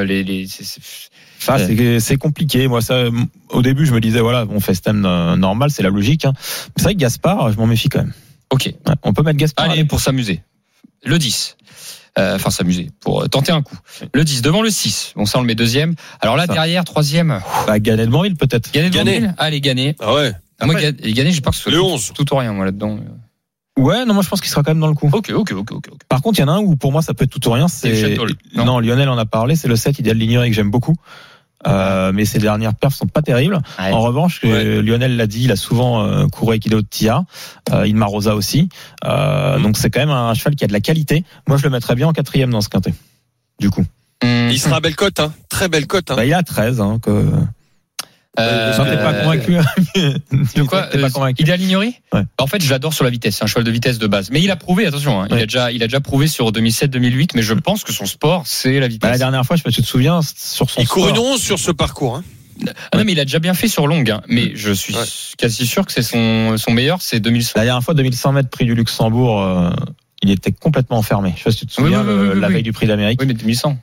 C'est compliqué. Moi, ça, au début, je me disais, voilà, on fait système normal, c'est la logique. Hein. C'est vrai que Gaspard, je m'en méfie quand même. Ok. Ouais, on peut mettre Gaspard. Allez, pour s'amuser. Le 10. Enfin, s'amuser. Pour tenter un coup. Le 10 devant le 6. Bon, ça, on le met deuxième. Alors là, derrière, troisième. Ganet de Banville, peut-être. Ganet de Banville. Allez, Ganet. Ah ouais. Moi, Ganet, j'ai peur que ce soit le 11. Tout ou rien, moi, là-dedans. Ouais, non, moi, je pense qu'il sera quand même dans le coup. Ok. Par contre, il y en a un où, pour moi, ça peut être tout ou rien. C'est non, Lionel en a parlé. C'est le 7, Idéal Lignoret, que j'aime beaucoup. Mais ses dernières perfs sont pas terribles. Ouais. En revanche, Lionel l'a dit, il a souvent couru avec Hideo Tia, Inmar Rosa aussi. Donc c'est quand même un cheval qui a de la qualité. Moi, je le mettrais bien en 4e dans ce quintet. Du coup. Il sera belle cote, hein. Très belle cote. Hein. Bah, il a 13. Hein, que... t'es pas convaincu. De quoi Idéal Lignoret. Ouais. En fait, je l'adore sur la vitesse. C'est un cheval de vitesse de base. Mais il a prouvé, attention, hein, il a déjà prouvé sur 2007-2008. Mais je pense que son sport, c'est la vitesse. Bah, la dernière fois, je sais pas si tu te souviens, sur son. Il court une 11 sur ce parcours. Hein. Ah non, mais il a déjà bien fait sur longue. Hein. Mais je suis quasi sûr que c'est son meilleur, c'est 2100. La dernière fois, 2100 mètres prix du Luxembourg, il était complètement enfermé. Je sais pas si tu te souviens, la veille du prix d'Amérique. Oui, mais 2100.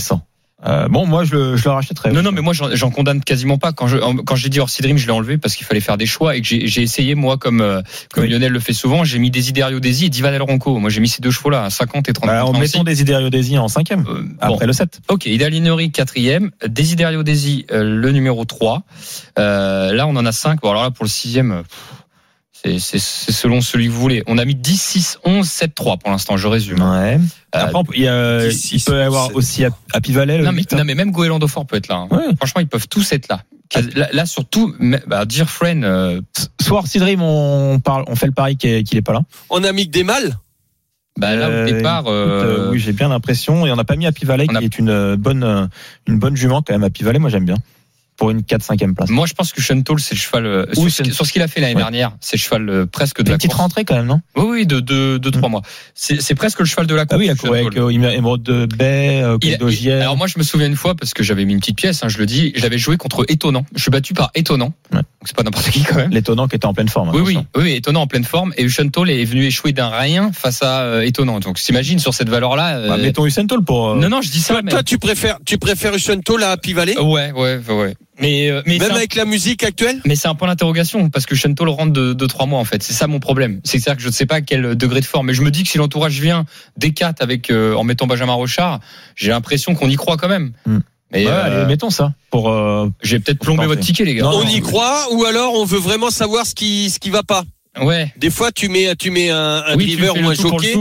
Bon, moi, je le rachèterais. Non, mais moi, j'en condamne quasiment pas. Quand j'ai dit Orsi Dream, je l'ai enlevé parce qu'il fallait faire des choix et que j'ai essayé, moi, comme Lionel le fait souvent, j'ai mis Desiderio Desi et Diva del Ronco. Moi, j'ai mis ces deux chevaux-là, à 50 et 30. En mettant Desiderio Desi en 5e, après le 7. Ok, Idéal Lignoret, 4e. Desiderio Desi, le numéro 3. Là, on en a 5. Bon, alors là, pour le 6e, c'est selon celui que vous voulez. On a mis 10, 6, 11, 7, 3 pour l'instant, je résume. Ouais. Après, il peut y avoir aussi Happy Valley. Non, mais même Goéland Fort peut être là. Hein. Ouais. Franchement, ils peuvent tous être là. Là surtout, Dear Friend. Soit Orsi Dream, on fait le pari qu'il est pas là. On a mis que des mâles. Là, au départ. Oui, j'ai bien l'impression. Et on n'a pas mis Happy Valley, qui est une bonne jument quand même. Happy Valley, moi j'aime bien. Pour une 4-5e place. Moi, je pense que Shuntoll, c'est le cheval, sur ce qu'il a fait l'année dernière, c'est le cheval presque de la course. Petite rentrée quand même, non? Oui, de 3 mois. C'est presque le cheval de la course. Ah oui, il a couru avec Émeraude de Baie, Dogier. Alors moi, je me souviens une fois, parce que j'avais mis une petite pièce, je le dis, je l'avais joué contre Étonnant. Je suis battu par Étonnant. Ouais. Donc c'est pas n'importe qui quand même. L'Étonnant qui était en pleine forme. Oui, Étonnant en pleine forme. Et Shuntoll est venu échouer d'un rien face à Étonnant. Donc t'imagines sur cette valeur-là. Mettons Shuntoll pour. Non, je dis ça. Toi, tu préfères Shuntoll à Happy Valley? Ouais. Mais même avec la musique actuelle. Mais c'est un point d'interrogation parce que Shuntoll rentre de 3 mois en fait. C'est ça mon problème. C'est-à-dire que je ne sais pas à quel degré de forme. Mais je me dis que si l'entourage vient des 4 avec en mettant Benjamin Rochard, j'ai l'impression qu'on y croit quand même. Mais allez, mettons ça pour. J'ai peut-être plombé votre ticket les gars. On y croit ou alors on veut vraiment savoir ce qui va pas. Ouais. Des fois, tu mets un driver ou un jockey,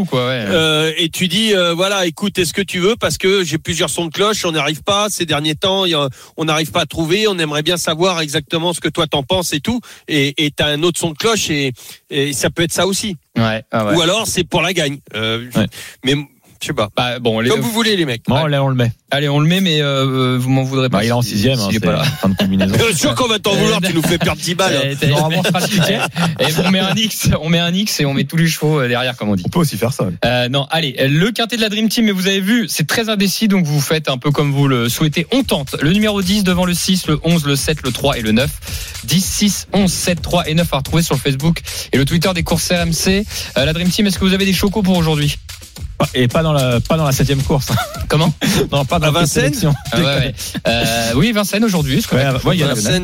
et tu dis, voilà, écoute, est-ce que tu veux, parce que j'ai plusieurs sons de cloche, on n'arrive pas, ces derniers temps, on n'arrive pas à trouver, on aimerait bien savoir exactement ce que toi t'en penses et tout, et t'as un autre son de cloche, et ça peut être ça aussi. Ouais. Ou alors, c'est pour la gagne. Mais, je sais pas. Comme vous voulez, les mecs. Bon, là, on le met. Allez, on le met, mais vous m'en voudrez pas. Il est en 6e, il est pas là. Fin de combinaison. Bien sûr qu'on va t'en vouloir, tu nous fais perdre 10 balles. Normalement, on fera le ticket. Et on met un X et on met tous les chevaux derrière, comme on dit. On peut aussi faire ça. Non, allez, le quintet de la Dream Team, mais vous avez vu, c'est très indécis, donc vous faites un peu comme vous le souhaitez. On tente. Le numéro 10 devant le 6, le 11, le 7, le 3 et le 9. 10, 6, 11, 7, 3 et 9 à retrouver sur le Facebook et le Twitter des courses RMC. La Dream Team, est-ce que vous avez des chocos pour aujourd'hui? Et pas dans la 7e course. Comment? Non, pas dans la sélection. Oui, Vincennes aujourd'hui. Vincennes.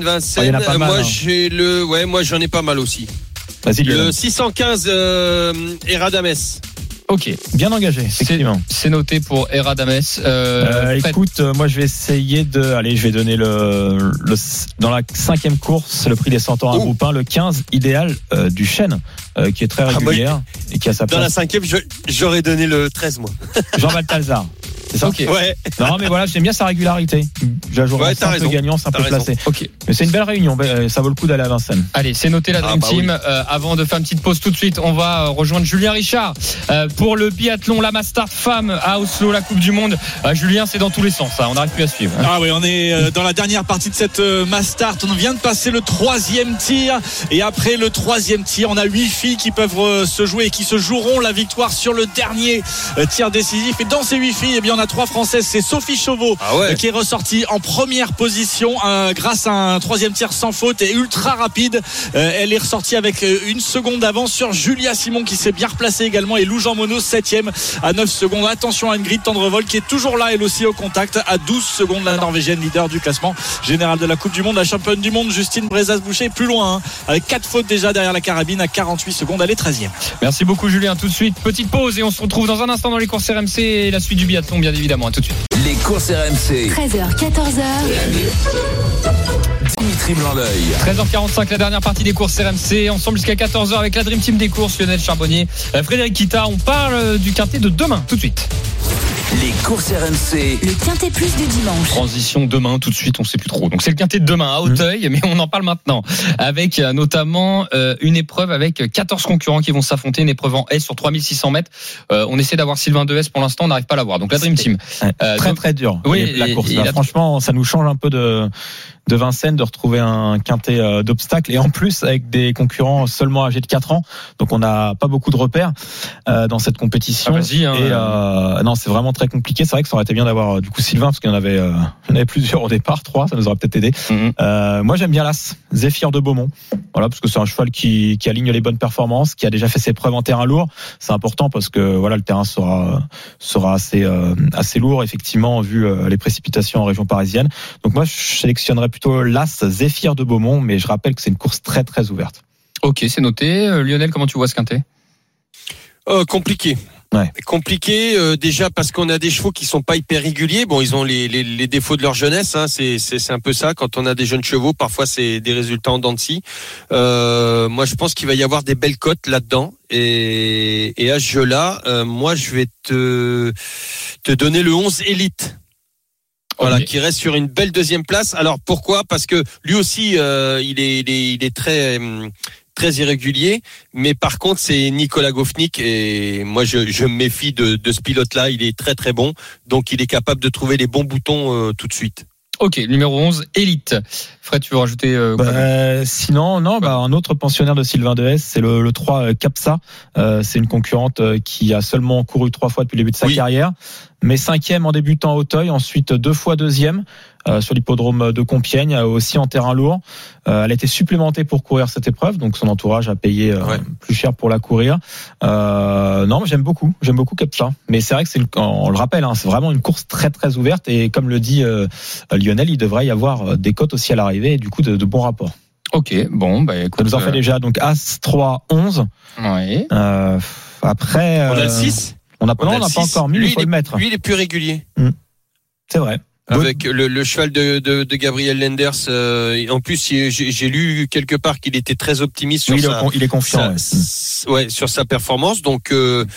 Moi, j'en ai pas mal aussi. Vas-y, le 615 Eradames. Ok, bien engagé, effectivement. C'est noté pour Eradames. Écoute, moi je vais essayer je vais donner dans la 5e course, le prix des 100 ans à groupe 1, le 15 idéal du Chêne, qui est très régulière et qui a sa place. Dans la 5e, j'aurais donné le 13, moi. Jean Balthazar. C'est ça? Okay. Ouais. Non, mais voilà, j'aime bien sa régularité. Je la jouerai un peu gagnant, c'est un peu placé. Ok. Mais c'est une belle réunion. Ça vaut le coup d'aller à Vincennes. Allez, c'est noté la Dream Team. Oui. Avant de faire une petite pause tout de suite, on va rejoindre Julien Richard pour le biathlon, la Mastart Femme à Oslo, la Coupe du Monde. Julien, c'est dans tous les sens. On n'arrive plus à suivre. Ah oui, on est dans la dernière partie de cette Mastart. On vient de passer le 3e tir. Et après le 3e tir, on a 8 filles qui peuvent se jouer et qui se joueront la victoire sur le dernier tir décisif. Et dans ces 8 filles, eh bien, on a a 3 Françaises. C'est Sophie Chauveau qui est ressortie en première position grâce à un troisième tir sans faute et ultra rapide. Elle est ressortie avec une seconde d'avance sur Julia Simon qui s'est bien replacée également, et Lou Jean Monod 7e à 9 secondes. Attention à Ingrid Tendrevol qui est toujours là, elle aussi au contact, à 12 secondes. La Norvégienne leader du classement général de la Coupe du Monde, la championne du monde Justine Brezas-Boucher plus loin, avec 4 fautes déjà derrière la carabine à 48 secondes. Elle est 13e. Merci beaucoup Julien. Tout de suite, petite pause et on se retrouve dans un instant dans les courses RMC et la suite du biathlon bien évidemment. À tout de suite. Les courses RMC. 13h, 14h. Dimitri Blanc-L'Oeil. 13h45, la dernière partie des courses RMC. Ensemble jusqu'à 14h avec la Dream Team des courses, Lionel Charbonnier, Frédéric Kita. On parle du quintet de demain, tout de suite. Les courses RMC. Le quintet plus du dimanche. Transition demain, tout de suite, on ne sait plus trop. Donc c'est le quintet de demain à Auteuil, mais on en parle maintenant. Avec notamment une épreuve avec 14 concurrents qui vont s'affronter, une épreuve en S sur 3600 mètres. On essaie d'avoir Sylvain Dehaes, pour l'instant on n'arrive pas à l'avoir. Donc la Dream Team. Très dur. Oui, la course. Là, franchement, ça nous change un peu de Vincennes de retrouver un quintet d'obstacles, et en plus avec des concurrents seulement âgés de 4 ans. Donc on n'a pas beaucoup de repères dans cette compétition. Vas-y, non, c'est vraiment très compliqué. C'est vrai que ça aurait été bien d'avoir du coup Sylvain, parce qu'il y en avait plusieurs au départ, 3, ça nous aurait peut-être aidé. Moi j'aime bien l'As, Zéphyr de Beaumont. Voilà, parce que c'est un cheval qui aligne les bonnes performances, qui a déjà fait ses preuves en terrain lourd. C'est important parce que voilà, le terrain sera assez lourd effectivement vu les précipitations en région parisienne. Donc moi je sélectionnerais plutôt l'As Zéphyr de Beaumont, mais je rappelle que c'est une course très très ouverte. Ok, c'est noté. Lionel, comment tu vois ce quintet ? Compliqué. Ouais. Compliqué déjà parce qu'on a des chevaux qui sont pas hyper réguliers. Bon, ils ont les défauts de leur jeunesse, hein. C'est un peu ça. Quand on a des jeunes chevaux, parfois c'est des résultats en dents de scie. Moi, je pense qu'il va y avoir des belles cotes là-dedans. Et à ce jeu-là, moi, je vais te donner le 11 Élite. Voilà, qui reste sur une belle deuxième place. Alors pourquoi ? Parce que lui aussi, il est très irrégulier, mais par contre c'est Nicolas Goffnik, et moi je me méfie de ce pilote-là. Il est très très bon, donc il est capable de trouver les bons boutons tout de suite. Ok, numéro 11, Élite. Fred, tu veux rajouter sinon, non, un autre pensionnaire de Sylvain Dehaes, c'est le 3 Capsa. C'est une concurrente qui a seulement couru 3 fois depuis le début de sa carrière, mais 5e en débutant à Auteuil, ensuite 2 fois 2e sur l'hippodrome de Compiègne, aussi en terrain lourd. Elle a été supplémentée pour courir cette épreuve, donc son entourage a payé plus cher pour la courir. Non, j'aime beaucoup Capsa, mais c'est vrai que on le rappelle, c'est vraiment une course très très ouverte, et comme le dit Lionel, il devrait y avoir des cotes aussi à l'arrivée, et du coup de bons rapports. Ok, bon, écoute, ça nous en fait déjà donc As 3 11. Oui. Après on a le 6. On n'a pas encore mis, il faut le mettre. Lui, il est plus régulier. C'est vrai. Avec le cheval de Gabriel Lenders. En plus, j'ai lu quelque part qu'il était très optimiste sur il est confiant. Sur sa performance. Donc,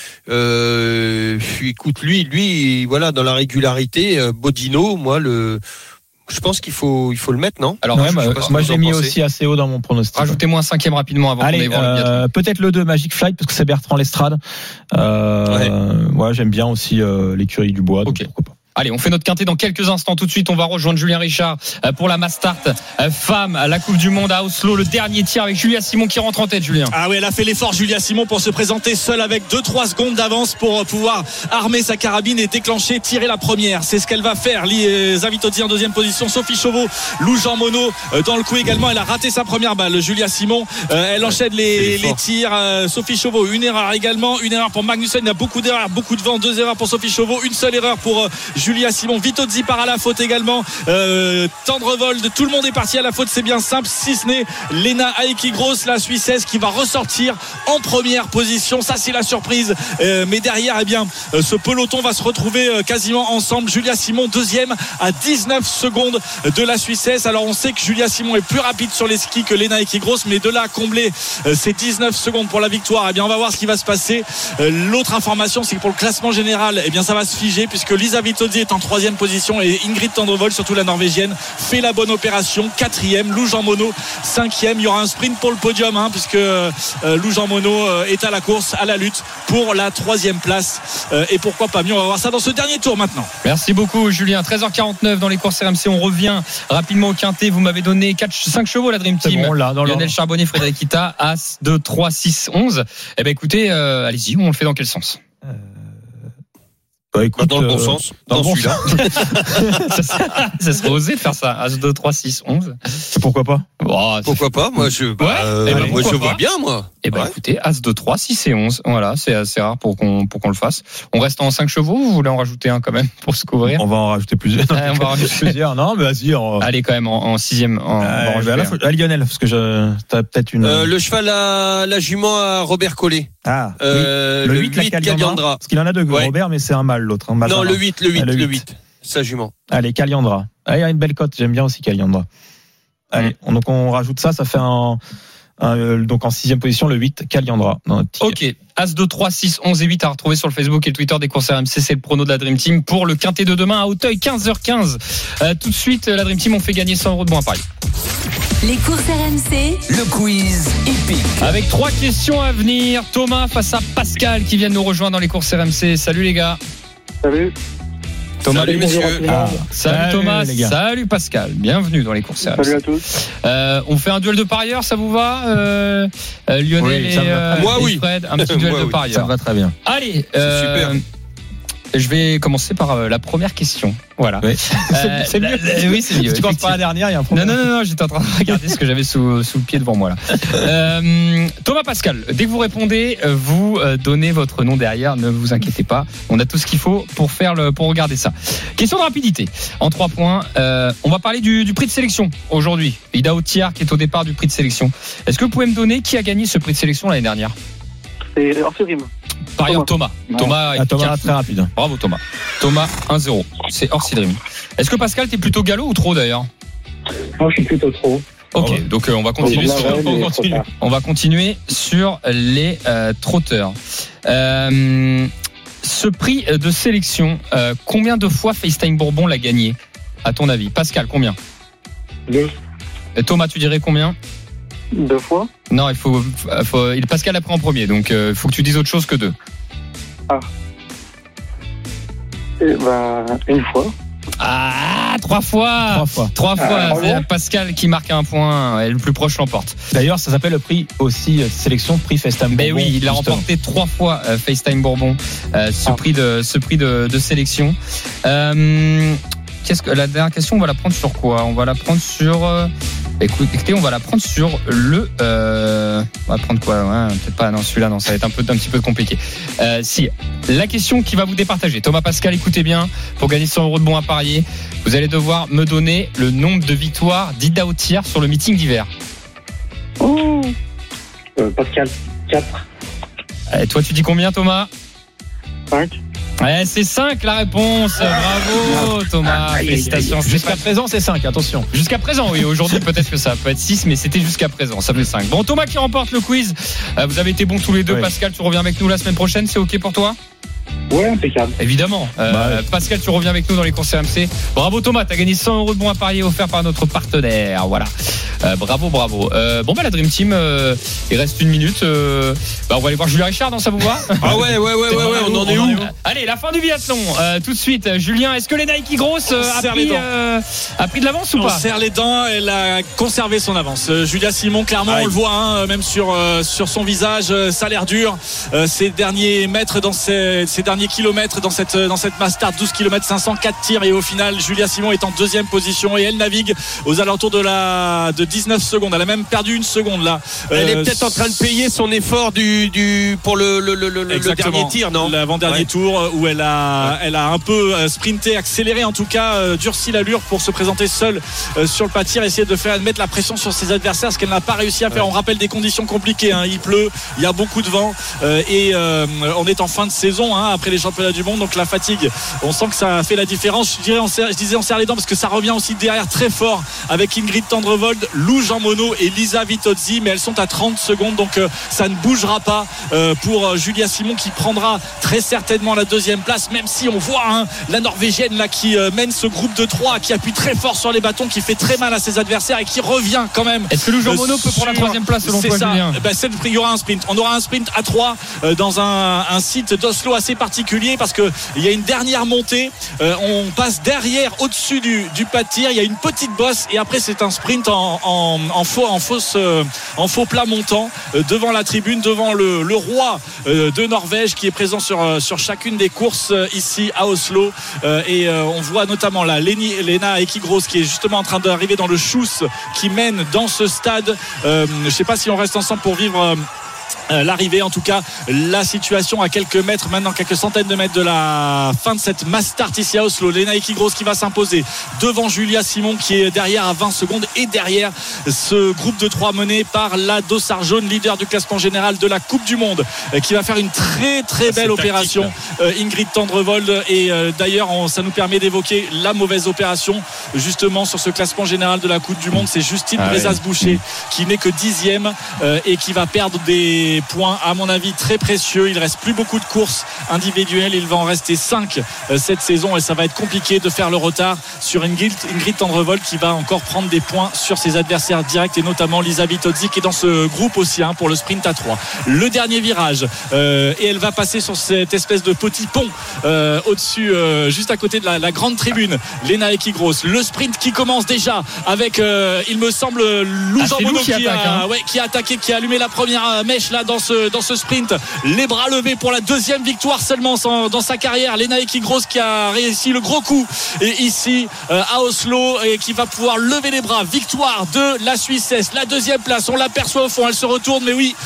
écoute, lui, voilà, dans la régularité, Bodino, moi, je pense qu'il faut le mettre, non ? Alors, moi j'ai mis aussi assez haut dans mon pronostic. Rajoutez-moi un 5e rapidement avant qu'on aille voir le biathlon. Peut-être le 2 Magic Flight, parce que c'est Bertrand Lestrade. J'aime bien aussi l'écurie du Bois. Ok. Pourquoi pas. Allez, on fait notre quintet dans quelques instants. Tout de suite, on va rejoindre Julien Richard pour la Mastart femme à la Coupe du Monde à Oslo. Le dernier tir avec Julia Simon qui rentre en tête, Julien. Ah oui, elle a fait l'effort, Julia Simon, pour se présenter seule avec 2-3 secondes d'avance pour pouvoir armer sa carabine et déclencher, tirer la première. C'est ce qu'elle va faire. Lisa Vitozzi en deuxième position. Sophie Chauveau, Lou Jean Monod dans le coup également. Elle a raté sa première balle, Julia Simon. Elle enchaîne les tirs. Sophie Chauveau, une erreur également. Une erreur pour Magnussen. Il y a beaucoup d'erreurs, beaucoup de vent. 2 erreurs pour Sophie Chauveau. Une seule erreur pour Julia Simon. Vitozzi part à la faute également. Tendrevol, tout le monde est parti à la faute, c'est bien simple, si ce n'est Lena Aiki-Gross, la Suissesse, qui va ressortir en première position. Ça, c'est la surprise. Mais derrière, ce peloton va se retrouver quasiment ensemble. Julia Simon, deuxième à 19 secondes de la Suissesse. Alors, on sait que Julia Simon est plus rapide sur les skis que Lena Aiki-Gross, mais de là à combler ces 19 secondes pour la victoire, on va voir ce qui va se passer. L'autre information, c'est que pour le classement général, ça va se figer, puisque Lisa Vitozzi est en 3e position et Ingrid Tendrevol, surtout la Norvégienne, fait la bonne opération. 4e, Lou Jean Monod 5e. Il y aura un sprint pour le podium, puisque Lou Jean Monod est à la course, à la lutte pour la 3e place, et pourquoi pas mieux. On va voir ça dans ce dernier tour maintenant. Merci beaucoup Julien. 13h49 dans les courses RMC. On revient rapidement au quintet. Vous m'avez donné 5 chevaux, la Dream Team. Bon, là, Lionel Charbonnier, Frédéric Kita, As 2, 3, 6, 11. Écoutez, allez-y, on le fait dans quel sens ? Bah, écoute, dans le bon sens, dans bon celui-là. Ça serait osé de faire ça. As 2, 3, 6, 11. Pourquoi pas? Oh, Pourquoi pas? Moi, je vois bien, moi. Eh ben, Ouais. écoutez, As 2, 3, 6 et 11. Voilà, c'est assez rare pour qu'on le fasse. On reste en 5 chevaux, vous voulez en rajouter un quand même pour se couvrir? On va en rajouter plusieurs. On va en rajouter plusieurs. Non, mais vas-y. Allez, quand même, en 6e. À Lionel, parce que t'as peut-être une. Le cheval la jument à Robert Collet. Ah, le 8 Caliandra. Parce qu'il en a deux, Ouais. Robert, mais c'est un mâle, l'autre. Non, le 8. Sa jument. Allez, Caliandra. Ah, il y a une belle cote, j'aime bien aussi Caliandra. Allez, donc on rajoute ça fait donc en 6e position, le 8, Caliandra. Ok, As 2, 3, 6, 11 et 8 à retrouver sur le Facebook et le Twitter des courses RMC. C'est le prono de la Dream Team pour le quintet de demain à Auteuil, 15h15. Tout de suite, la Dream Team, on fait gagner 100 € de bons à Paris. Les courses RMC, le quiz hippique. Avec 3 questions à venir. Thomas face à Pascal qui viennent nous rejoindre dans les courses RMC. Salut les gars. Salut. Thomas, Salut messieurs. Salut Thomas, les gars. salut Pascal. Bienvenue dans les courses RMC. Salut à tous. On fait un duel de parieurs, ça vous va Lionel Oui, ça me va. Moi, et oui. Fred, un petit duel Moi, de oui. parieurs. Ça va très bien. Allez, C'est super. Je vais commencer par la première question. Voilà. Oui. C'est mieux. Oui, c'est mieux. Si tu commences par la dernière, il y a un problème. Non, j'étais en train de regarder ce que j'avais sous le pied devant moi là. Thomas Pascal, dès que vous répondez, vous donnez votre nom derrière, ne vous inquiétez pas. On a tout ce qu'il faut pour regarder ça. Question de rapidité. En 3 points, on va parler du prix de sélection aujourd'hui. Ida Otiar qui est au départ du prix de sélection. Est-ce que vous pouvez me donner qui a gagné ce prix de sélection l'année dernière? C'est hors-série. Parieur Thomas. Thomas, Thomas, très rapide. Bravo Thomas. Thomas 1-0. C'est hors Dream. Est-ce que Pascal, t'es plutôt galop ou trop d'ailleurs? Moi, je suis plutôt trop. Ok, donc on va continuer sur les trotteurs. Ce prix de sélection, combien de fois FaceTime Bourbon l'a gagné, à ton avis? Pascal, combien? 2. Thomas, tu dirais combien? 2 fois. Non, Pascal a pris en premier, donc il faut que tu dises autre chose que 2. Et bah, 1 fois. Ah, 3 fois. 3 fois. C'est Pascal qui marque un point et le plus proche l'emporte. D'ailleurs, ça s'appelle le prix aussi sélection, prix FaceTime Bourbon. Ben oui, il l'a justement. remporté 3 fois FaceTime Bourbon, ce prix de sélection. La dernière question, on va la prendre sur quoi? On va la prendre sur. Écoutez, on va la prendre sur le. On va prendre quoi? Ouais, peut-être pas. Non, celui-là, non, ça va être un petit peu compliqué. Si la question qui va vous départager, Thomas Pascal, écoutez bien, pour gagner 100 € de bons à parier, vous allez devoir me donner le nombre de victoires d'Ida Otiar sur le meeting d'hiver. Pascal, 4. Toi, tu dis combien, Thomas? 5. Ouais, c'est 5 la réponse. Bravo Thomas, félicitations. Jusqu'à présent, c'est 5, attention. Jusqu'à présent, oui. Aujourd'hui, peut-être que ça peut être 6, mais c'était jusqu'à présent. Ça fait 5. Bon, Thomas qui remporte le quiz. Vous avez été bons tous les deux. Oui. Pascal, tu reviens avec nous la semaine prochaine. C'est OK pour toi? Ouais, impeccable. Évidemment. Pascal, tu reviens avec nous dans les courses RMC. Bravo Thomas, t'as gagné 100 € de bons à parier offerts par notre partenaire. Voilà. Bravo. La Dream Team, il reste 1 minute. On va aller voir Julien Richard, non, ça vous va? Ah ouais, on en est où? Allez, la fin du biathlon. Tout de suite, Julien, est-ce que les Nike Gross a pris de l'avance ou On pas? serre les dents, elle a conservé son avance. Julia Simon, clairement, on le voit, même sur son visage, ça a l'air dur. Ces derniers mètres ces derniers kilomètres dans cette Mastart, 12 km 504 tirs, et au final Julia Simon est en 2e position et elle navigue aux alentours de 19 secondes. Elle a même perdu 1 seconde là. Elle est peut-être en train de payer son effort pour le dernier tir, non? L'avant-dernier tour où elle a un peu sprinté, accéléré, en tout cas durci l'allure pour se présenter seule sur le pas de tir, essayer de mettre la pression sur ses adversaires, ce qu'elle n'a pas réussi à faire. On rappelle des conditions compliquées, il pleut, il y a beaucoup de vent, et on est en fin de saison après les championnats du monde, donc la fatigue, on sent que ça fait la différence. Je disais on serre les dents parce que ça revient aussi derrière très fort avec Ingrid Tendrevold, Lou Jean Monod et Lisa Vitozzi, mais elles sont à 30 secondes, donc ça ne bougera pas pour Julia Simon, qui prendra très certainement la 2e place, même si on voit la Norvégienne là qui mène ce groupe de 3, qui appuie très fort sur les bâtons, qui fait très mal à ses adversaires et qui revient quand même. Est-ce que Lou Jean Monod peut prendre la 3e place selon toi, Julien? Il y aura un sprint. On aura un sprint à 3 dans un site d'Oslo assez particulier particulier parce que il y a une dernière montée. On passe derrière, au-dessus du pas de tir. Il y a une petite bosse et après c'est un sprint en faux plat montant devant la tribune, devant le roi de Norvège qui est présent sur chacune des courses ici à Oslo. Et on voit notamment là Lena Ekigros qui est justement en train d'arriver dans le Schuss qui mène dans ce stade. Je ne sais pas si on reste ensemble pour vivre l'arrivée. En tout cas, la situation à quelques mètres maintenant, quelques centaines de mètres de la fin de cette mass start ici à Oslo. Lena Ekigros qui va s'imposer devant Julia Simon qui est derrière à 20 secondes et derrière ce groupe de 3 mené par la dossard jaune, leader du classement général de la Coupe du Monde, qui va faire une très très belle opération, Ingrid Tendrevold. Et d'ailleurs ça nous permet d'évoquer la mauvaise opération justement sur ce classement général de la Coupe du Monde. C'est Justine Brezas-Boucher qui n'est que 10e et qui va perdre des points à mon avis très précieux. Il reste plus beaucoup de courses individuelles, il va en rester 5 cette saison et ça va être compliqué de faire le retard sur Ingrid Tendrevold qui va encore prendre des points sur ses adversaires directs et notamment Lisa Vitozzi qui est dans ce groupe aussi pour le sprint à 3. Le dernier virage et elle va passer sur cette espèce de petit pont au-dessus juste à côté de la grande tribune. Lena Ekigros, le sprint qui commence déjà avec il me semble Lou Jean Monod qui a attaqué, qui a allumé la première mèche là dans ce sprint, les bras levés pour la deuxième victoire seulement dans sa carrière. Lena Ekigros qui a réussi le gros coup et ici à Oslo et qui va pouvoir lever les bras. Victoire de la Suissesse, la deuxième place, on l'aperçoit au fond, elle se retourne mais oui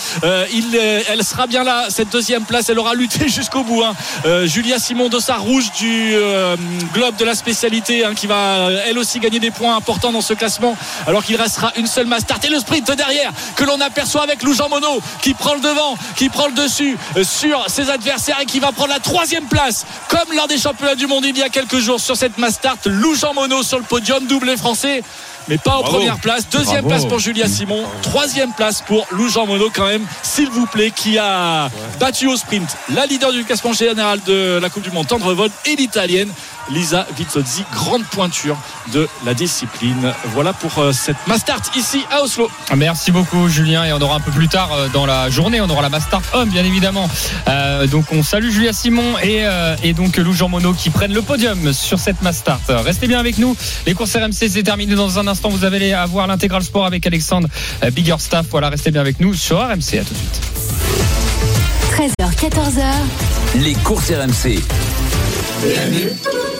elle sera bien là, cette deuxième place, elle aura lutté jusqu'au bout. Julia Simon dossard rouge du globe de la spécialité qui va elle aussi gagner des points importants dans ce classement alors qu'il restera une seule mass start et le sprint derrière que l'on aperçoit avec Lou Jean Monod qui prend le devant, qui prend le dessus sur ses adversaires et qui va prendre la 3e place comme lors des championnats du monde il y a quelques jours sur cette mass start. Lou Jean Monod sur le podium, doublé français mais pas en première place. Deuxième place pour Julia Simon, 3e place pour Lou Jean Monod quand même, s'il vous plaît, qui a battu au sprint la leader du classement général de la Coupe du Monde Tendrevold et l'italienne Lisa Vitozzi, grande pointure de la discipline. Voilà pour cette mass start ici à Oslo. Merci beaucoup Julien et on aura un peu plus tard dans la journée, on aura la mass start homme bien évidemment. Donc on salue Julia Simon et donc Lou Jean Monod qui prennent le podium sur cette mass start. Restez bien avec nous, les courses RMC c'est terminé dans un instant, vous allez avoir l'intégral sport avec Alexandre Biggerstaff. Voilà, restez bien avec nous sur RMC, à tout de suite. 13h, 14h. Les courses RMC.